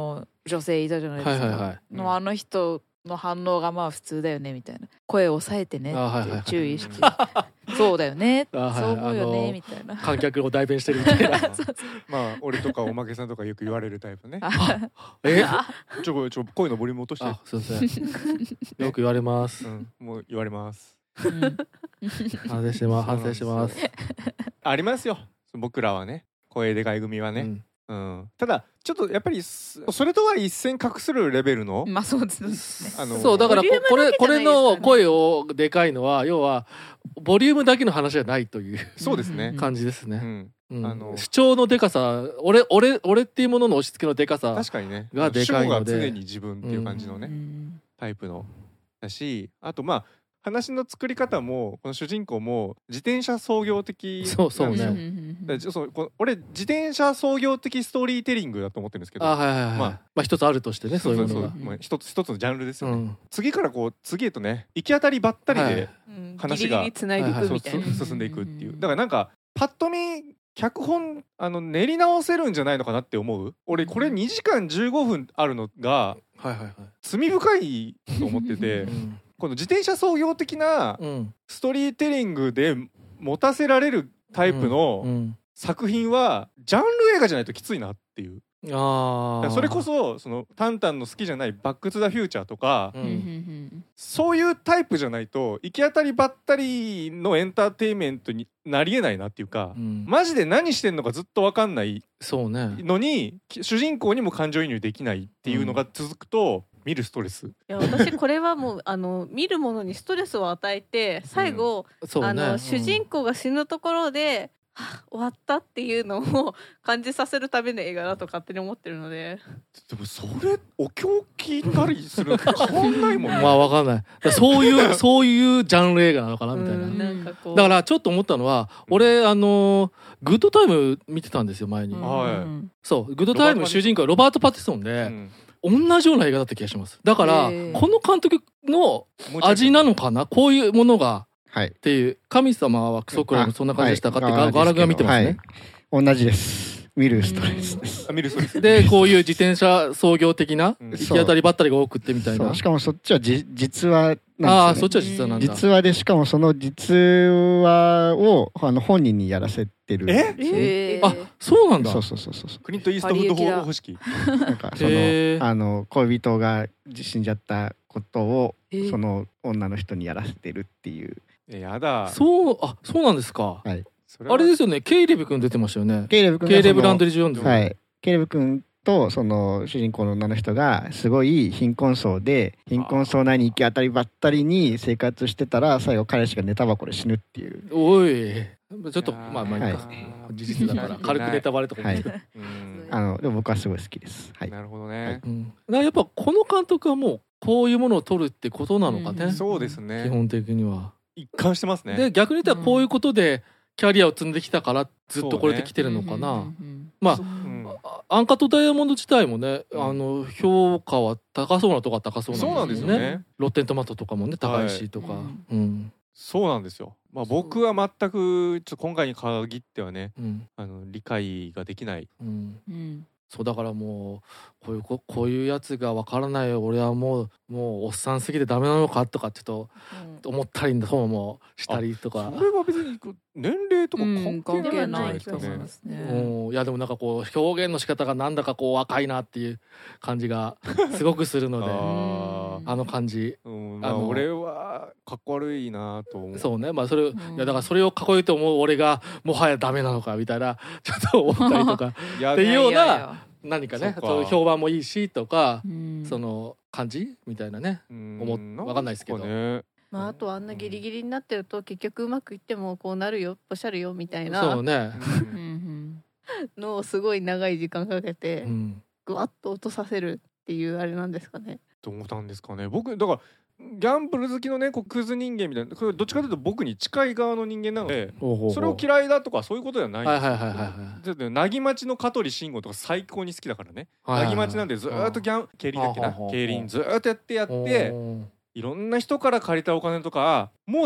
女性いたじゃないですか、のあの人の反応がまあ普通だよねみたいな、声を抑えてねって注意してそうだよねそう思うよねみたいな、 観客を代弁してるみたいなまあ俺とかおまけさんとかよく言われるタイプねちょ声のボリューム落として。 すいませんよく言われます、 もう言われます、 反省してますありますよ僕らはね、声でかい組はね、ただちょっとやっぱりそれとは一線画するレベルの、 まあそうですね、 そうだからこれの声をでかいのは要はボリュームだけの話じゃないというそうですね感じですね。主張のでかさ、俺っていうものの押し付けのでかさ確かにねがでかいので、 主語が常に自分っていう感じのね、タイプのだし、あとまあ話の作り方もこの主人公も自転車創業的そうね。 俺自転車創業的ストーリーテリングだと思ってるんですけど、 まあ一つあるとしてね、そういうものが一つのジャンルですよね。次から次へとね行き当たりばったりで話が進んでいくっていう、だからなんかパッと見脚本練り直せるんじゃないのかなって思う。俺これ2時間15分あるのが罪深いと思っててこの自転車創業的なストーリーテリングで持たせられるタイプの作品はジャンル映画じゃないときついなっていう。それこそタンタンの好きじゃないバックトゥザフューチャーとか、そういうタイプじゃないと行き当たりばったりのエンターテインメントになりえないなっていうか、マジで何してんのかずっと分かんないのに、主人公にも感情移入できないっていうのが続くと見るストレス。 いや私これはもう見るものにストレスを与えて最後、主人公が死ぬところで終わったっていうのを感じさせるための映画だと勝手に思ってるので。 でもそれお経聞いたりする変わんないもんね。 まあわかんない。そういうジャンル映画なのかなみたいな。だからちょっと思ったのは、俺グッドタイム見てたんですよ前に。そうグッドタイム主人公はロバート・パティソンで、同じような映画だった気がします。だからこの監督の味なのかな、こういうものが。っていう神様はクソくらいもそんな感じでしたかってガラグが見てますね。 同じです。見るストレスです。 でこういう自転車創業的な行き当たりばったりが多くってみたいな。 しかもそっちは実話なんですよね。 ああそっちは実話なんだ。 実話でしかもその実話を本人にやらせてる。 あそうなんだ。 そう。 クリント・イーストウッド方式。 なんか恋人が死んじゃったことをその女の人にやらせてるっていう。 やだ。 そうなんですか。あれですよね。ケイレブ君出てましたよね。 ケイレブランドリー・ジョーンズ。 ケイレブ君とその主人公の女の人がすごい貧困層で貧困層内に行き当たりばったりに生活してたら最後彼氏が寝タバコで死ぬっていう。 おいちょっとまあ事実だから軽くネタバレとかも。でも僕はすごい好きです。 なるほどね。 やっぱこの監督はもうこういうものを撮るってことなのかね。 そうですね。 基本的には。 一貫してますね。 で逆に言ったらこういうことでキャリアを積んできたからずっとこれで来てるのかな。まあアンカとダイヤモンド自体もね評価は高そうなとこは高そうなんですよね。ロッテントマトとかもね高いしとか。 そうなんですよ。まあ僕は全く今回に限ってはね理解ができない。 そうだからもうこういうやつが分からない俺はもうおっさんすぎてダメなのかとかちょっと思ったりもしたりとか。 それは別に年齢とか関係ないですかね。 いやでもなんかこう表現の仕方がなんだかこう若いなっていう感じがすごくするのであの感じ。 俺はかっこ悪いなと思う。 そうね。まあそれいやだからそれをかっこいいと思う俺がもはやダメなのかみたいなちょっと思ったりとかっていうような何かね評判もいいしとかその感じみたいなね分かんないですけど。 あとあんなギリギリになってると結局うまくいってもこうなるよおっしゃるよみたいなそうねのをすごい長い時間かけてぐわっと落とさせるっていうあれなんですかね。 どうなんですかね。僕だからギャンブル好きのねクズ人間みたいなこれどっちかというと僕に近い側の人間なのでそれを嫌いだとかそういうことではないんですよ。なぎまちの香取慎吾とか最高に好きだからね。なぎまちなんでずっと競輪だっけな競輪ずっとやっていろんな人から借りたお金とかもう絶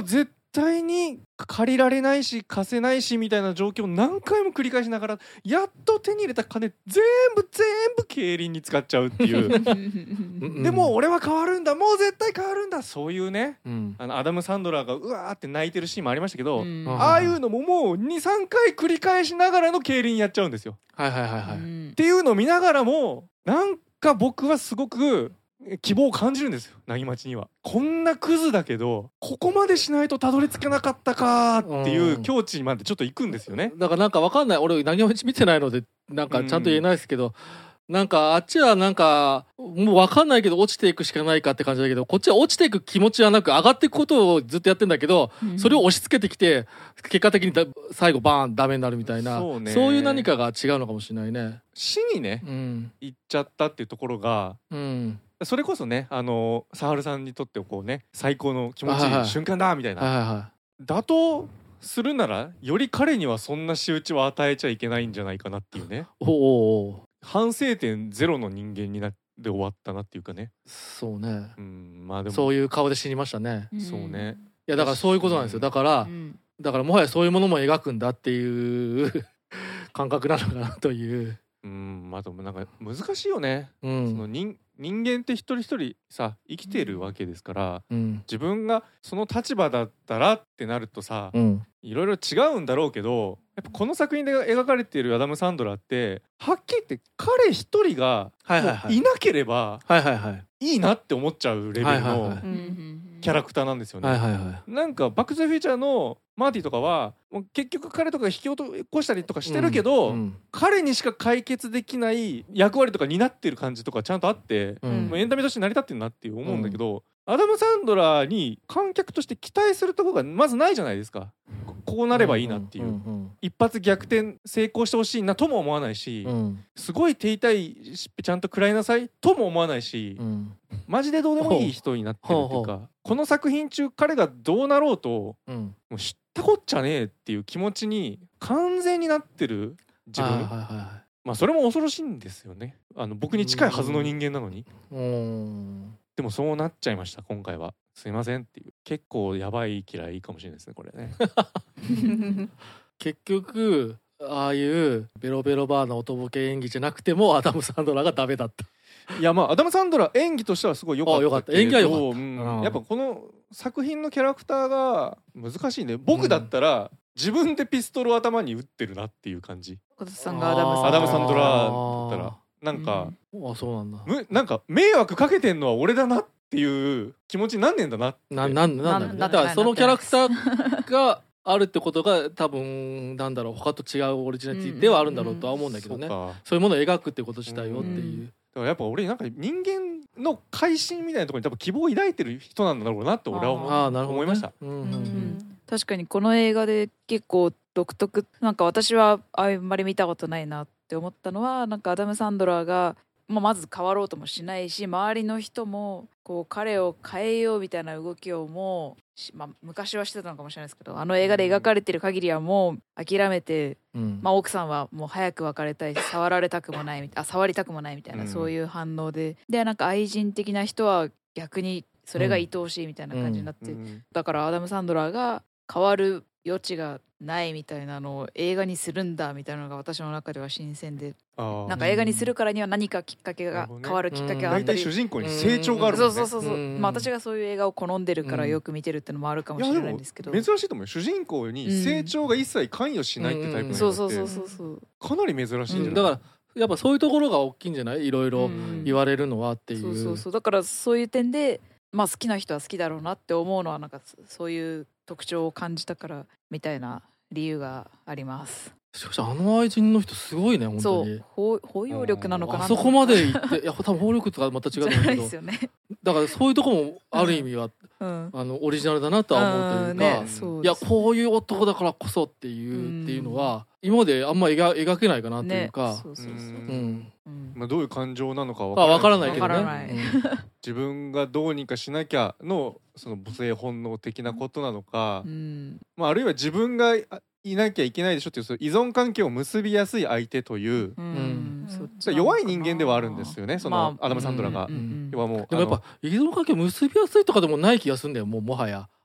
対に借りられないし貸せないしみたいな状況を何回も繰り返しながらやっと手に入れた金全部競輪に使っちゃうっていうでも俺は変わるんだ、もう絶対変わるんだ、そういうね、アダム・サンドラーがうわーって泣いてるシーンもありましたけど、ああいうのももう 2,3 回繰り返しながらの競輪やっちゃうんですよ。っていうのを見ながらもなんか僕はすごく希望を感じるんですよ、凪町には。こんなクズだけどここまでしないとたどり着けなかったかっていう境地までちょっと行くんですよね。 だからなんかわかんない、俺凪町見てないのでなんかちゃんと言えないですけど、なんかあっちはなんかもうわかんないけど落ちていくしかないかって感じだけど、こっちは落ちていく気持ちはなく上がっていくことをずっとやってんだけど、それを押し付けてきて結果的に最後バーンダメになるみたいな、そういう何かが違うのかもしれないね。 死にね、行っちゃったっていうところが、それこそね、サハルさんにとってこうね最高の気持ちいい瞬間だみたいな、だとするならより彼にはそんな仕打ちを与えちゃいけないんじゃないかなっていうね。反省点ゼロの人間になって終わったなっていうかね。 そうね、 まあでもそういう顔で死にましたね。 そうね。 いやだからそういうことなんですよ。だからもはやそういうものも描くんだっていう感覚なのかなという。 まあでもなんか難しいよね。その人間って一人一人さ生きてるわけですから、自分がその立場だったらってなるとさ、いろいろ違うんだろうけど、やっぱこの作品で描かれているアダム・サンドラーってはっきり言って彼一人がいなければいいなって思っちゃうレベルのキャラクターなんですよね。なんかバック・トゥ・ザ・フューチャーのマーティとかはもう結局彼とか引き起こしたりとかしてるけど、彼にしか解決できない役割とか担ってる感じとかちゃんとあって、もうエンタメとして成り立ってるなって思うんだけど、アダム・サンドラーに観客として期待するところがまずないじゃないですか。こうなればいいなっていう、一発逆転成功してほしいなとも思わないし、すごい手痛いしっぺちゃんと食らいなさいとも思わないし、マジでどうでもいい人になってるっていうか、この作品中彼がどうなろうと、もう知ったこっちゃねえっていう気持ちに完全になってる自分、まあそれも恐ろしいんですよね。僕に近いはずの人間なのに。でもそうなっちゃいました今回は。すいませんっていう。結構やばい嫌いかもしれないですねこれね。 結局ああいうベロベロバーのおとぼけ演技じゃなくてもアダム・サンドラーがダメだった。 いやまあアダム・サンドラー演技としてはすごい良かったけど、 演技は良かった、 やっぱこの作品のキャラクターが難しいね。僕だったら、自分でピストルを頭に撃ってるなっていう感じ。 小田さんがアダム・サンドラーだったらなんか、 そうなんだ。 なんか迷惑かけてんのは俺だなっていう気持ちになんねんだなって。 なんだからそのキャラクターがあるってことが多分なんだろう、他と違うオリジナリティではあるんだろうとは思うんだけどね。そういうものを描くってこと自体をっていう。だからやっぱ俺なんか人間の改心みたいなところに多分希望を抱いてる人なんだろうなって俺は思いました。 確かにこの映画で結構独特、なんか私はあんまり見たことないなって思ったのは、なんかアダム・サンドラーがまず変わろうともしないし、周りの人もこう彼を変えようみたいな動きをもう、昔はしてたのかもしれないですけど、あの映画で描かれてる限りはもう諦めて、奥さんはもう早く別れたいし、触りたくもないみたいな、そういう反応で、なんか愛人的な人は逆にそれが愛おしいみたいな感じになって、だからアダム・サンドラーが変わる余地がないみたいなのを映画にするんだみたいなのが私の中では新鮮で、なんか映画にするからには何かきっかけが、変わるきっかけがあったり、 大体主人公に成長があるもんね。 そう、私がそういう映画を好んでるからよく見てるってのもあるかもしれないんですけど、 珍しいと思うよ。主人公に成長が一切関与しないってタイプの映画ってかなり珍しいんじゃない？ だからやっぱそういうところが大きいんじゃない？いろいろ言われるのはっていう。 そうだからそういう点で好きな人は好きだろうなって思うのは、なんかそういう特徴を感じたからみたいな理由があります。 しかしあの愛人の人すごいね、本当に。 包容力なのかな。 あそこまでいって、いや多分包容力とかまた違うんだけど、 ですよね。 だからそういうとこもある意味は、オリジナルだなとは思うというか、いやこういう男だからこそっていうのは今まであんま描けないかなっていうか、 どういう感情なのかわからないけどね。 自分がどうにかしなきゃのその母性本能的なことなのか、あるいは自分がいなきゃいけないでしょっていう依存関係を結びやすい相手という、弱い人間ではあるんですよね、そのアダム・サンドラが。 でもやっぱ依存関係を結びやすいとかでもない気がするんだよ、もはや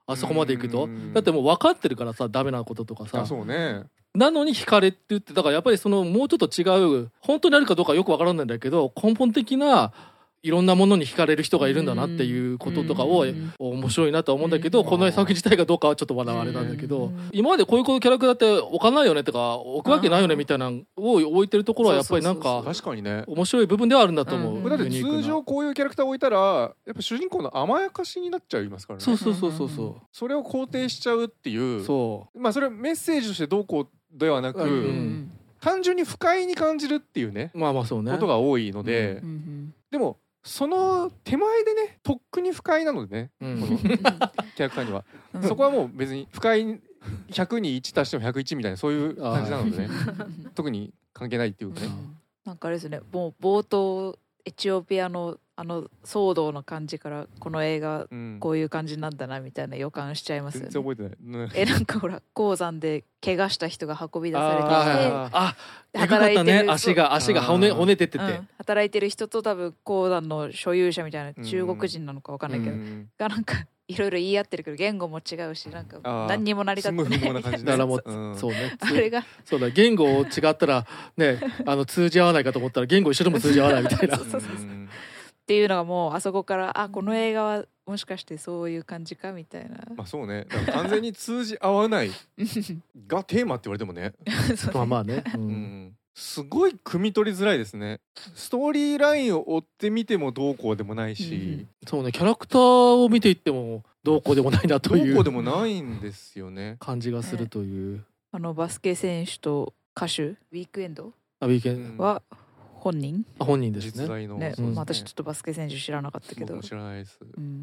あそこまで行くと。だってもう分かってるからさ、ダメなこととかさ。 そうね。 なのに惹かれって言って、だからやっぱりそのもうちょっと違う、本当にあるかどうかよく分からないんだけど、根本的ないろんなものに惹かれる人がいるんだなっていうこととかを面白いなとは思うんだけど、この作品自体がどうかはちょっとまだあれなんだけど、今までこういうキャラクターって置かないよねとか置くわけないよねみたいなのを置いてるところはやっぱりなんか確かにね面白い部分ではあるんだと思う。 だって通常こういうキャラクターを置いたらやっぱ主人公の甘やかしになっちゃいますからね。 そうそれを肯定しちゃうっていう、まあそれはメッセージとしてどうこうではなく、単純に不快に感じるっていうね、ことが多いので、でもその手前でね、とっくに不快なのでね、このキャラクターにはそこはもう別に不快100に1足しても101みたいなそういう感じなのでね特に関係ないっていうかね。 なんかあれですね、もう冒頭エチオピアの騒動の感じからこの映画こういう感じなんだなみたいな予感しちゃいますよね。 全然覚えてない。 なんかほら鉱山で怪我した人が運び出されてきて、 働いてる足が骨出てて、 働いてる人と多分鉱山の所有者みたいな中国人なのか分かんないけどがなんかいろいろ言い合ってるけど言語も違うしなんか何にも成り立ってないみたいな。 だからもうそうね、 あれがそうだ、言語違ったらね通じ合わないかと思ったら言語一緒でも通じ合わないみたいなっていうのがもうあそこからこの映画はもしかしてそういう感じかみたいな。 まあそうね、だから完全に通じ合わないがテーマって言われてもねまあね、 すごい汲み取りづらいですね。ストーリーラインを追ってみてもどうこうでもないし、 そうね、キャラクターを見ていってもどうこうでもないなというどうこうでもないんですよね感じがするという、 バスケ選手と歌手ウィークエンドは本人ですね。 私ちょっとバスケ選手知らなかったけど。 知らないです。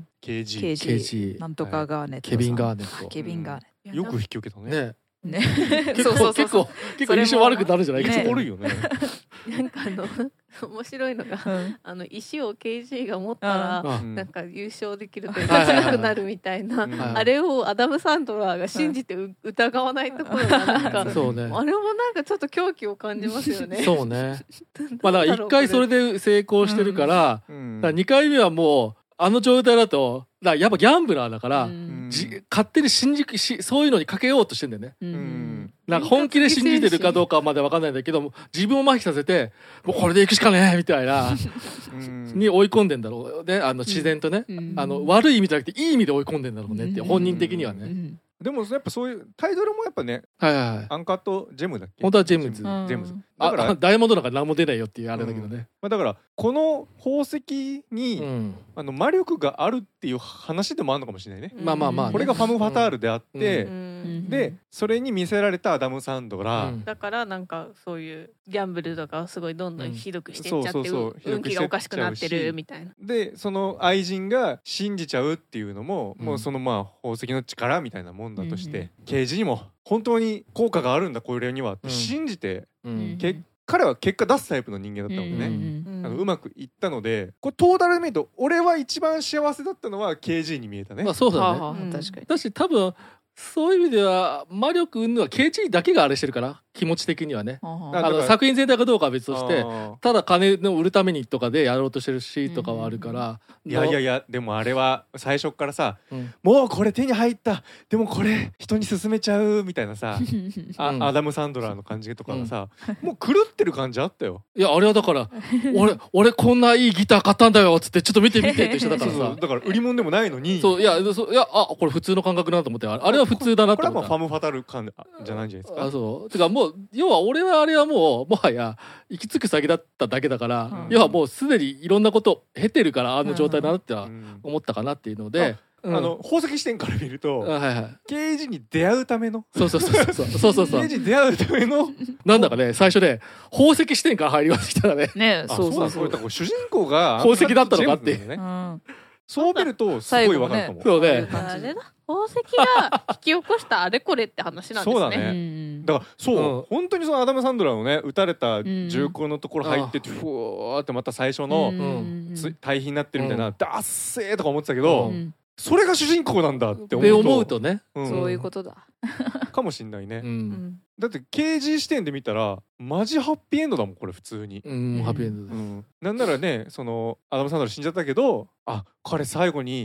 KG なんとかガーネット、 ケビンガーネット、 よく引き受けたね。 結構印象悪くなるじゃないか。 おるよね。 なんか面白いのが石を KG が持ったらなんか優勝できるというか強くなるみたいな、あれをアダム・サンドラーが信じて疑わないところがなんか、あれもなんかちょっと狂気を感じますよね。 そうね。まあ1回それで成功してるから2回目はもうあの状態だとやっぱギャンブラーだから、勝手にそういうのにかけようとしてんだよね。なんか本気で信じてるかどうかまで分かんないんだけど、自分を麻痺させてもうこれでいくしかねえみたいなに追い込んでんだろうね、自然とね、悪い意味じゃなくていい意味で追い込んでんだろうねって本人的にはね。 でもやっぱそういうタイトルもやっぱね、アンカットジェムだっけ。 本当はジェムズ。だからダイヤモンドなんか何も出ないよっていうあれだけどね。 だからこの宝石に魔力があるっていう話でもあるのかもしれないね。 まあこれがファム・ファタールであって、でそれに見せられたアダム・サンドラだからなんかそういうギャンブルとかすごいどんどんひどくしていっちゃって運気がおかしくなってるみたいな。 でその愛人が信じちゃうっていうのももうその宝石の力みたいなもんだとして、刑事にも本当に効果があるんだこれにはって信じて、彼は結果出すタイプの人間だったのでね、うまくいったので、これトータルで見ると俺は一番幸せだったのは KG に見えたね。 そうだね。確かに。だし多分そういう意味では魔力云々は KG だけがあれしてるから気持ち的にはね、作品全体かどうかは別としてただ金を売るためにとかでやろうとしてるしとかはあるから、 いやでもあれは最初からさ、もうこれ手に入ったでもこれ人に勧めちゃうみたいなさアダム・サンドラーの感じとかがさ、もう狂ってる感じあったよ。 いやあれはだから俺こんないいギター買ったんだよっつってちょっと見てって一緒だからさだから売り物でもないのに、 いやこれ普通の感覚だなと思って、あれは普通だなと思った。 これはファム・ファタル感じゃないんじゃないですか。 そうてかもう要は俺はあれはもはや行き着く先だっただけだから、要はもうすでにいろんなことを経てるからあの状態だなっては思ったかなっていうので、 宝石視点から見ると刑事に出会うためのそう刑事に出会うためのなんだかね、最初ね宝石視点から入りましたらね。 そう主人公が宝石だったのかっていうね。 そう見るとすごい分かるかも。 そうね。 宝石が引き起こしたあれこれって話なんですね。 そうだね。だから本当にそのアダム・サンドラーのね撃たれた銃口のところ入ってふわーってまた最初の対比になってるみたいなダッセーとか思ってたけど、それが主人公なんだって思うとね、 そういうことだかもしんないね。だって刑事視点で見たらマジハッピーエンドだもんこれ普通に。 ハッピーエンドです。 なんならねそのアダム・サンドラー死んじゃったけど彼最後に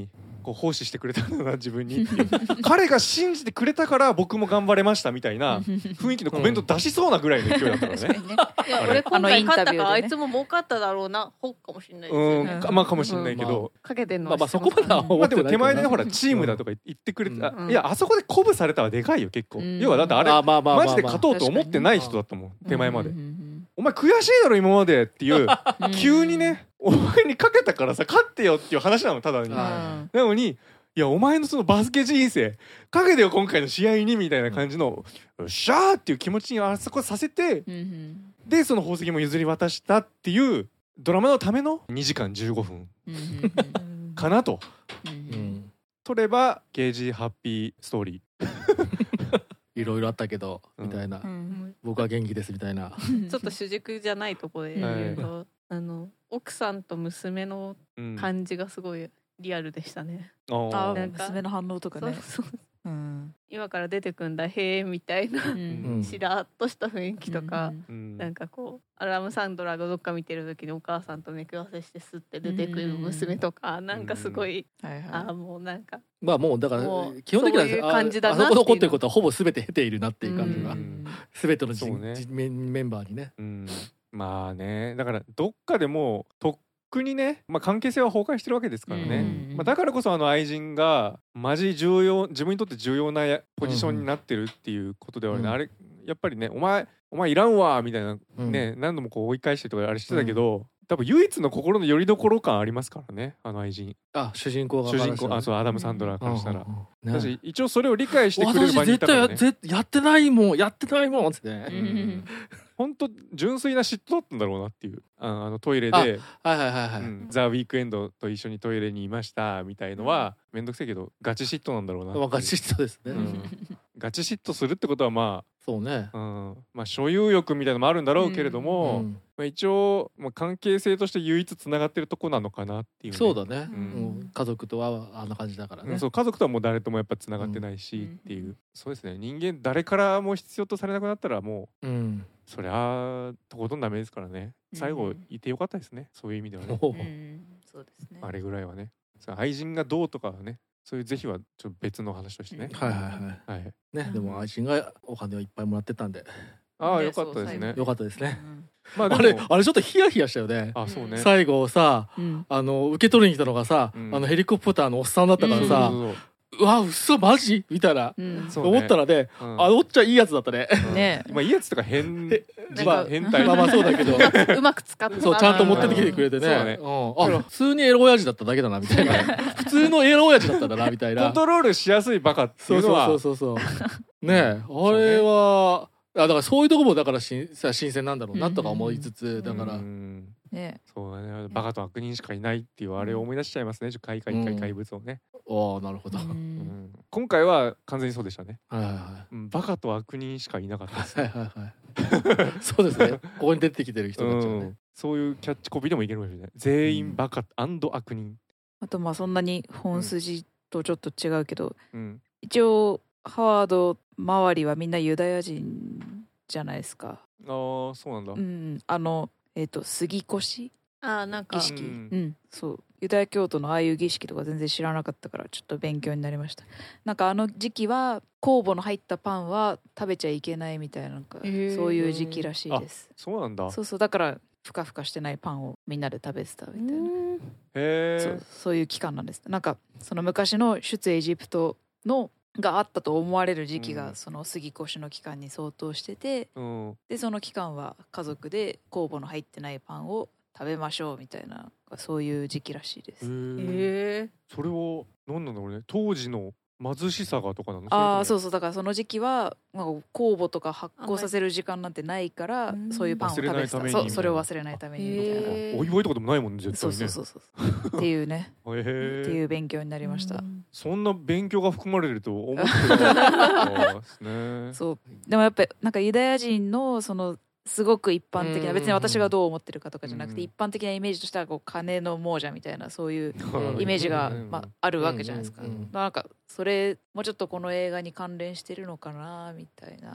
こう奉仕してくれたんだな自分に彼が信じてくれたから僕も頑張れましたみたいな雰囲気のコメント出しそうなぐらいの勢いだったからね。 いや俺今回勝ったからあいつも儲かっただろうなほかもしれないですよね。 まあかもしれないけど、 かけてんのはそこまでは思ってないけど、 でも手前でねほらチームだとか言ってくれて、いやあそこで鼓舞されたらでかいよ結構。要はだってあれマジで勝とうと思ってない人だったもん手前まで。お前悔しいだろ今までっていう急にねお前にかけたからさ勝ってよっていう話なのただに。なのにいやお前のそのバスケ人生かけてよ今回の試合にみたいな感じのよっしゃーっていう気持ちにあそこさせて、でその宝石も譲り渡したっていうドラマのための2時間15分かなと。取ればゲージハッピーストーリーいろいろあったけどみたいな、僕は元気ですみたいなちょっと主軸じゃないところで言うと、奥さんと娘の感じがすごいリアルでしたね。 娘の反応とかね。 今から出てくんだへえみたいなしらっとした雰囲気とか、なんかこうアラムサンドラがどっか見てる時にお母さんと目くわせしてスッて出てくる娘とか、なんかすごいもうなんかまあもうだから基本的にはあそこで起こってることはほぼ全て経ているなっていう感じが全てのメンバーにね。 まあねだからどっかでもとっくにね、関係性は崩壊してるわけですからね、だからこそ愛人がマジ重要自分にとって重要なポジションになってるっていうことではね、あれやっぱりねお前いらんわみたいなね、何度もこう追い返してとかあれしてたけど、多分唯一の心の拠り所感ありますからね愛人。 主人公がそうアダム・サンドラーからしたら、私一応それを理解してくれる場にいたからね。 私絶対やってないもんってね。 本当純粋な嫉妬だったんだろうなっていうトイレでザ・ウィークエンドと一緒にトイレにいましたみたいのはめんどくせえけどガチ嫉妬なんだろうな。 ガチ嫉妬ですね。 ガチ嫉妬するってことはそうね、 所有欲みたいなのもあるんだろうけれども、一応関係性として唯一つながってるとこなのかなっていう、ね、 そうだね、家族とはあんな感じだからね、 そう家族とはもう誰ともやっぱつながってないしっていう、そうですね。人間誰からも必要とされなくなったらもう、そりゃとことんダメですからね。最後いてよかったですね、そういう意味ではね。 そうですね。 あれぐらいはね、愛人がどうとかはね、そういう是非はちょっと別の話としてね。 ね、でも愛人がお金をいっぱいもらってたんで、 よかったですね。 よかったですね。あれちょっとヒヤヒヤしたよね。 そうね。 最後さ、受け取りに来たのがさ、ヘリコプターのおっさんだったからさ、うわ嘘マジみたいな思ったらね、おっちゃんいいやつだったね。 いいやつとか変態そうだけどうまく使ってちゃんと持ってきてくれてね、普通にエロ親父だっただけだなみたいな、普通のエロ親父だったんだなみたいな、 コントロールしやすいバカっていうのはそうねえ、あれはだからそういうとこもだから新鮮なんだろうなとか思いつつ、だからそうだね、バカと悪人しかいないっていうあれを思い出しちゃいますね、怪物をね。 なるほど。 今回は完全にそうでしたね。バカと悪人しかいなかったですね。 そうですね。ここに出てきてる人たちはね、 そういうキャッチコピーでもいけるかもしれない。全員バカ&悪人。 あとそんなに本筋とちょっと違うけど、一応ハワード周りはみんなユダヤ人じゃないですか。 そうなんだ。 杉越なんか儀式、そうユダヤ教徒のああいう儀式とか全然知らなかったからちょっと勉強になりました。なんか時期は酵母の入ったパンは食べちゃいけないみたいな、なんかそういう時期らしいです。 そうなんだ。 そうだからふかふかしてないパンをみんなで食べてたみたいな、そういう期間なんです。なんかその昔の出エジプトのがあったと思われる時期がその杉越の期間に相当してて、でその期間は家族で酵母の入ってないパンを食べましょうみたいな、そういう時期らしいです。 それは何なんだろうね、当時の貧しさがとかなの？ そうだからその時期は酵母とか発酵させる時間なんてないから、そういうパンを食べてた。それを忘れないためにみたいな。 お祝いとかでもないもんね絶対ね。 そうっていうねっていう勉強になりました。 そんな勉強が含まれると思ってなかったですね。 そうでもやっぱなんかユダヤ人のそのすごく一般的な、別に私がどう思ってるかとかじゃなくて、一般的なイメージとしては金の亡者みたいなそういうイメージがあるわけじゃないですか。なんかそれもうちょっとこの映画に関連してるのかなみたいな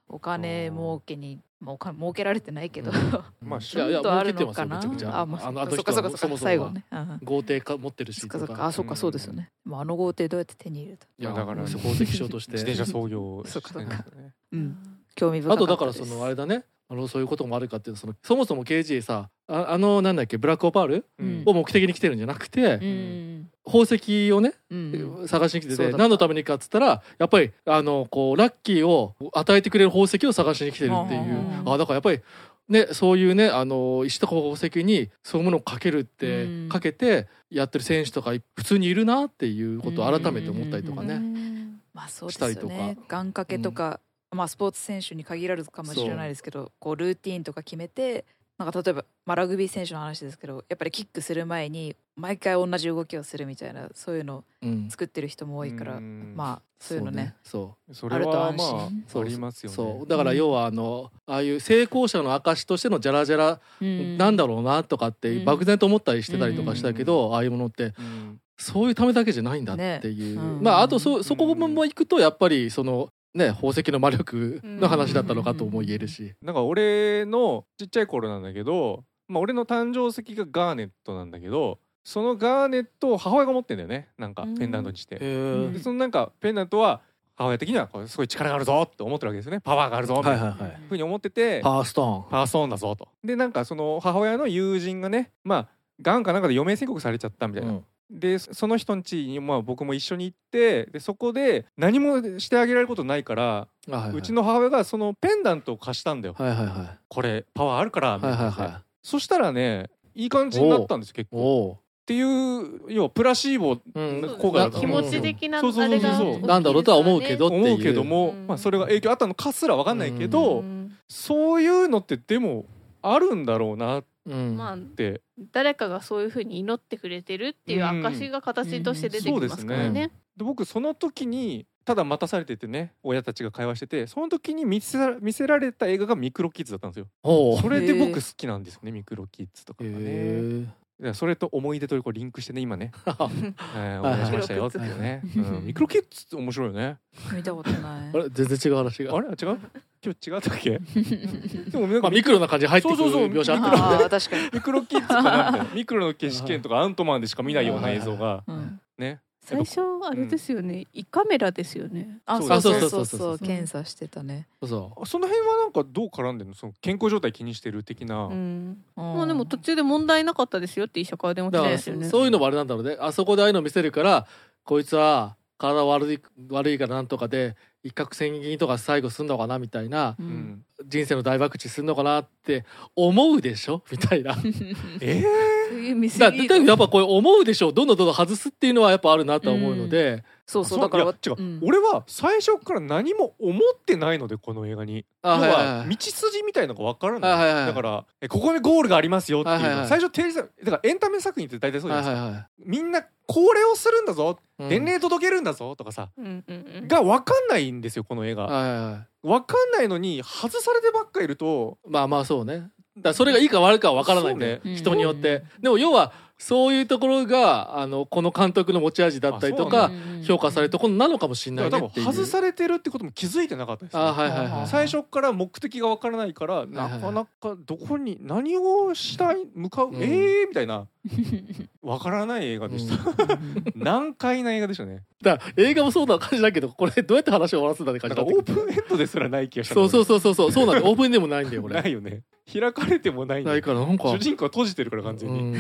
お金儲けに、まあ、お金儲けられてないけど、 まあちょっとあるのかな。 あの人はそもそも豪邸持ってるしとか。 あ、そっか、そうですよね。あの豪邸どうやって手に入れた？ いやだから公的証として自転車操業してるんですよね。興味深かったです。 あとだからそのあれだね。そういうこともあるかっていうそもそも KG さなんだっけブラックオパール、を目的に来てるんじゃなくて、宝石をね、探しに来てて何のためにかっつったらやっぱりこうラッキーを与えてくれる宝石を探しに来てるっていう、だからやっぱりねそういうね石とか宝石にそういうものをかけるってかけてやってる選手とか普通にいるなっていうことを改めて思ったりとかね、 したりとか願掛けとか。まあ、スポーツ選手に限らずかもしれないですけどこうルーティーンとか決めてなんか例えば、ラグビー選手の話ですけどやっぱりキックする前に毎回同じ動きをするみたいなそういうのを作ってる人も多いから、まあそういうのねそれはまあありますよね。 そうだから要はああいう成功者の証としてのジャラジャラなんだろうなとかって漠然と思ったりしてたりとかしたけど、ああいうものってそういうためだけじゃないんだっていう、まああとそこも行くとやっぱりそのね、宝石の魔力の話だったのかとも言えるし、 なんか俺のちっちゃい頃なんだけど、まあ、俺の誕生石がガーネットなんだけどそのガーネットを母親が持ってんだよねなんかペンダントにして、でそのなんかペンダントは母親的にはこれすごい力があるぞって思ってるわけですよね。パワーがあるぞみたいなふうに思ってて、 パワーストーンだぞと。でなんかその母親の友人がねまあがんかなんかで余命宣告されちゃったみたいな、でその人ん家に僕も一緒に行ってでそこで何もしてあげられることないから、うちの母親がそのペンダントを貸したんだよ、これパワーあるからみたいな、そしたらねいい感じになったんですよ結構。っていう要はプラシーボ効果だと気持ち的なあれがなんだろうとは思うけども、まあ、それが影響あったのかすら分かんないけど、そういうのってでもあるんだろうなって。まあ、 誰かがそういうふうに祈ってくれてるっていう証が形として出てきますからね。 で僕その時にただ待たされててね親たちが会話しててその時に見せられた映画がミクロキッズだったんですよ。それで僕好きなんですよねミクロキッズとかがね。それと思い出とリンクしてね今ね思い出しましたよっていうね。ミクロキッズって面白いよね。 見たことない。 あれ全然違う話が。 あれ違う今日違ったっけ？ でもなんかミクロな感じ入ってくる描写あった。確かに。 ミクロキッズかなみたいな。ミクロの決死剣とかアントマンでしか見ないような映像がね。 最初あれですよね、胃カメラですよね。 そう検査してたね。 その辺はなんかどう絡んでるの？その健康状態気にしてる的な。 まあでも途中で問題なかったですよって医者から電話来たんですよね。 そういうのもあれなんだろうね。あそこでああいうの見せるからこいつは体悪いからなんとかで一攫千金とか最後すんのかなみたいな、人生の大博打すんのかなって思うでしょみたいなそういう見せ例えばやっぱこう思うでしょどんどん外すっていうのはやっぱあるなと思うので、 そうだから違う、 俺は最初から何も思ってないのでこの映画に要は道筋みたいのが分からない、だからここにゴールがありますよっていうの最初提示されだからエンタメ作品って大体そうじゃないですか、みんなこれをするんだぞ、伝令届けるんだぞとかさ、が分かんないんですよこの映画、分かんないのに外されてばっかいるとまあそうね、だからそれがいいか悪いかは分からないんで、人によって、でも要はそういうところがこの監督の持ち味だったりとか、評価されるところなのかもしれないねっていう。 外されてるってことも気づいてなかったですね。最初から目的が分からないからなかなかどこに何をしたい向かうみたいな分からない映画でした難解な映画でしたね。 だから映画もそうな感じだけどこれどうやって話を終わらせたって感じだった。 オープンエンドですらない気がした。 そうなんでオープンでもないんだよこれ。 ないよね。開かれてもないんだよ。 ないからなんか主人公は閉じてるから完全に。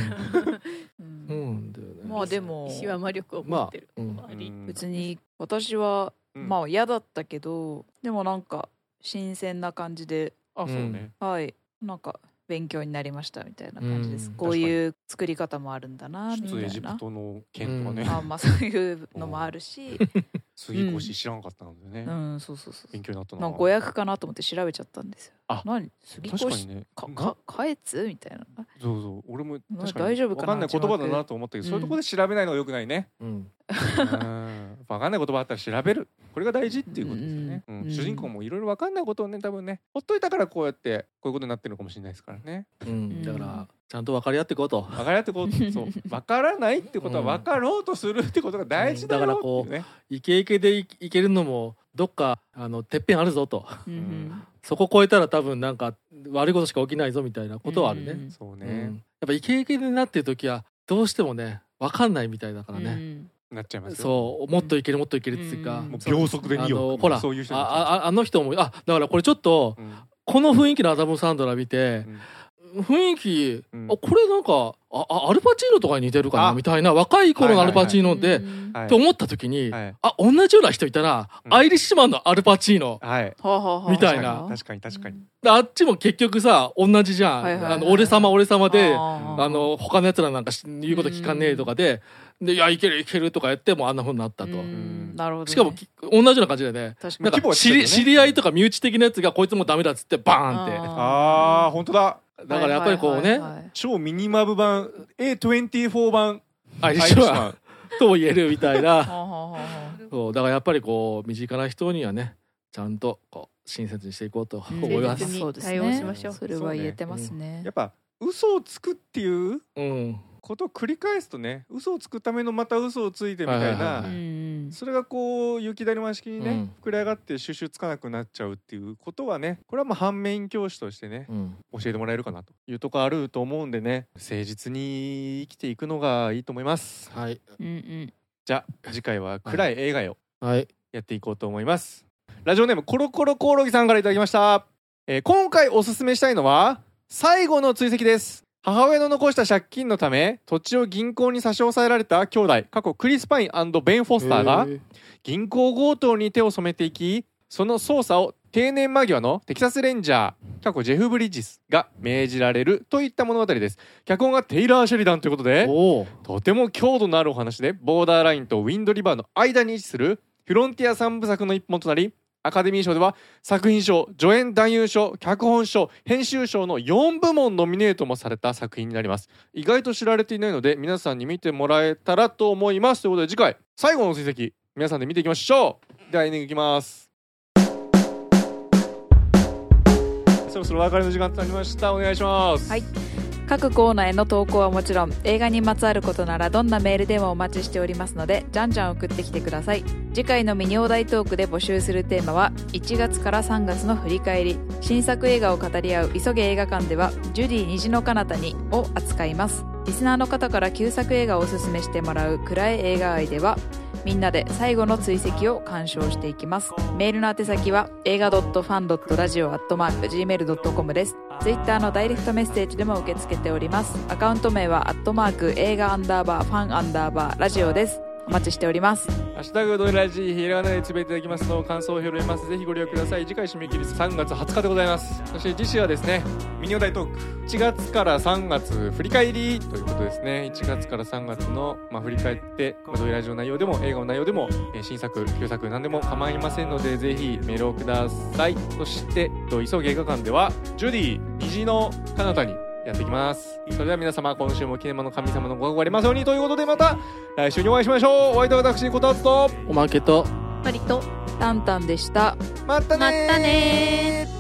まあでも石は魔力を持ってる、 別に私はまあ嫌だったけど、でもなんか新鮮な感じで、 そうね、 はいなんか勉強になりましたみたいな感じです。こういう作り方もあるんだなみたいな。 エジプトの剣とかね、 まあそういうのもあるし杉越知らんかったのでね、 そう勉強になったな。語訳かなと思って調べちゃったんですよ。何杉越確かにねかえつみたいな。 そう俺も確かに大丈夫かな、 分かんない言葉だなと思ったけど、そういうところで調べないのがよくないね。分かんない言葉あったら調べる、これが大事っていうことですよね。主人公もいろいろ分かんないことをね多分ねほっといたからこうやってこういうことになってるのかもしれないですからね。 だからちゃんと分かり合っていこうと。 分かり合っていこうそう分からないってことは分かろうとするってことが大事だよっていうね。 だからこうイケイケでいけるのもどっかてっぺんあるぞと、そこ越えたら多分なんか悪いことしか起きないぞみたいなことはあるね。 そうね。やっぱイケイケになってる時はどうしてもね分かんないみたいだからね。 なっちゃいますよ。 そうもっといけるもっといけるっていうか、 もう秒速で2億、 ほらそういう人あの人もだからこれちょっと、この雰囲気のアダム・サンドラ見て、雰囲気、これなんかアルパチーノとかに似てるかなみたいな、若い頃のアルパチーノで、って思った時に、同じような人いたら、アイリッシュマンのアルパチーノ、みたいな。 確かに確かに。 あっちも結局さ同じじゃん。俺様で他のやつらなんか言うこと聞かねえとかで、いやいけるいけるとかやってもあんな風になったと。 なるほどね。 しかも同じような感じでね、なんか知り合いとか身内的なやつがこいつもダメだっつってバーンって。 ああ本当だ。 だからやっぱりこうね、 超ミニマム版 A24 版アイリッシュマンと言えるみたいな。そうだからやっぱりこう身近な人にはねちゃんとこう親切にしていこうと思います。 そうですね。対応しましょう。それは言えてますね。 やっぱ嘘をつくっていうことを繰り返すとね、嘘をつくためのまた嘘をついてみたいな、それがこう雪だるま式にね膨れ上がって収集つかなくなっちゃうっていうことはね、これはまあ反面教師としてね、教えてもらえるかなというところあると思うんでね、誠実に生きていくのがいいと思います。 はい。 じゃあ次回は暗い映画をやっていこうと思います。ラジオネームコロコロコオロギさんからいただきました。今回おすすめしたいのは最後の追跡です。母親の残した借金のため土地を銀行に差し押さえられた兄弟過去クリス・パイン&ベン・フォスターが銀行強盗に手を染めていき、その捜査を定年間際のテキサスレンジャー過去ジェフ・ブリッジスが命じられるといった物語です。脚本がテイラー・シェリダンということで、とても強度のあるお話で、ボーダーラインとウィンドリバーの間に位置するフロンティア3部作の一本となり、アカデミー賞では作品賞、助演男優賞、脚本賞、編集賞の4部門ノミネートもされた作品になります。意外と知られていないので皆さんに見てもらえたらと思います。ということで次回最後の追跡皆さんで見ていきましょう。ではエンディングいきます。そろそろお別れの時間となりました。お願いします。 はい、各コーナーへの投稿はもちろん映画にまつわることならどんなメールでもお待ちしておりますので、じゃんじゃん送ってきてください。次回のミニお題トークで募集するテーマは1月から3月の振り返り、新作映画を語り合う急げ映画館ではジュディ虹の彼方にを扱います。リスナーの方から旧作映画をおすすめしてもらう暗い映画愛ではみんなで最後の追跡を鑑賞していきます。メールの宛先は映画.fan.radio@gmail.com です。ツイッターのダイレクトメッセージでも受け付けております。アカウント名は映画_ファン_ラジオです。お待ちしております。 ハッシュタグドイラジひらがなでつぶやいていただきますと感想を拾います。ぜひご利用ください。次回締め切り3月20日でございます。そして次週はですね、ミニお題トーク1月から3月振り返りということですね。1月から3月の、振り返ってドイラジの内容でも映画の内容でも新作旧作何でも構いませんので、ぜひメールをください。そして急げ映画館ではジュディ虹の彼方にやっていきます。それでは皆様今週もキネマの神様のご加護ありますようにということで、また来週にお会いしましょう。お相手は私こたつとおまけとパリとタンタンでした。 またねー。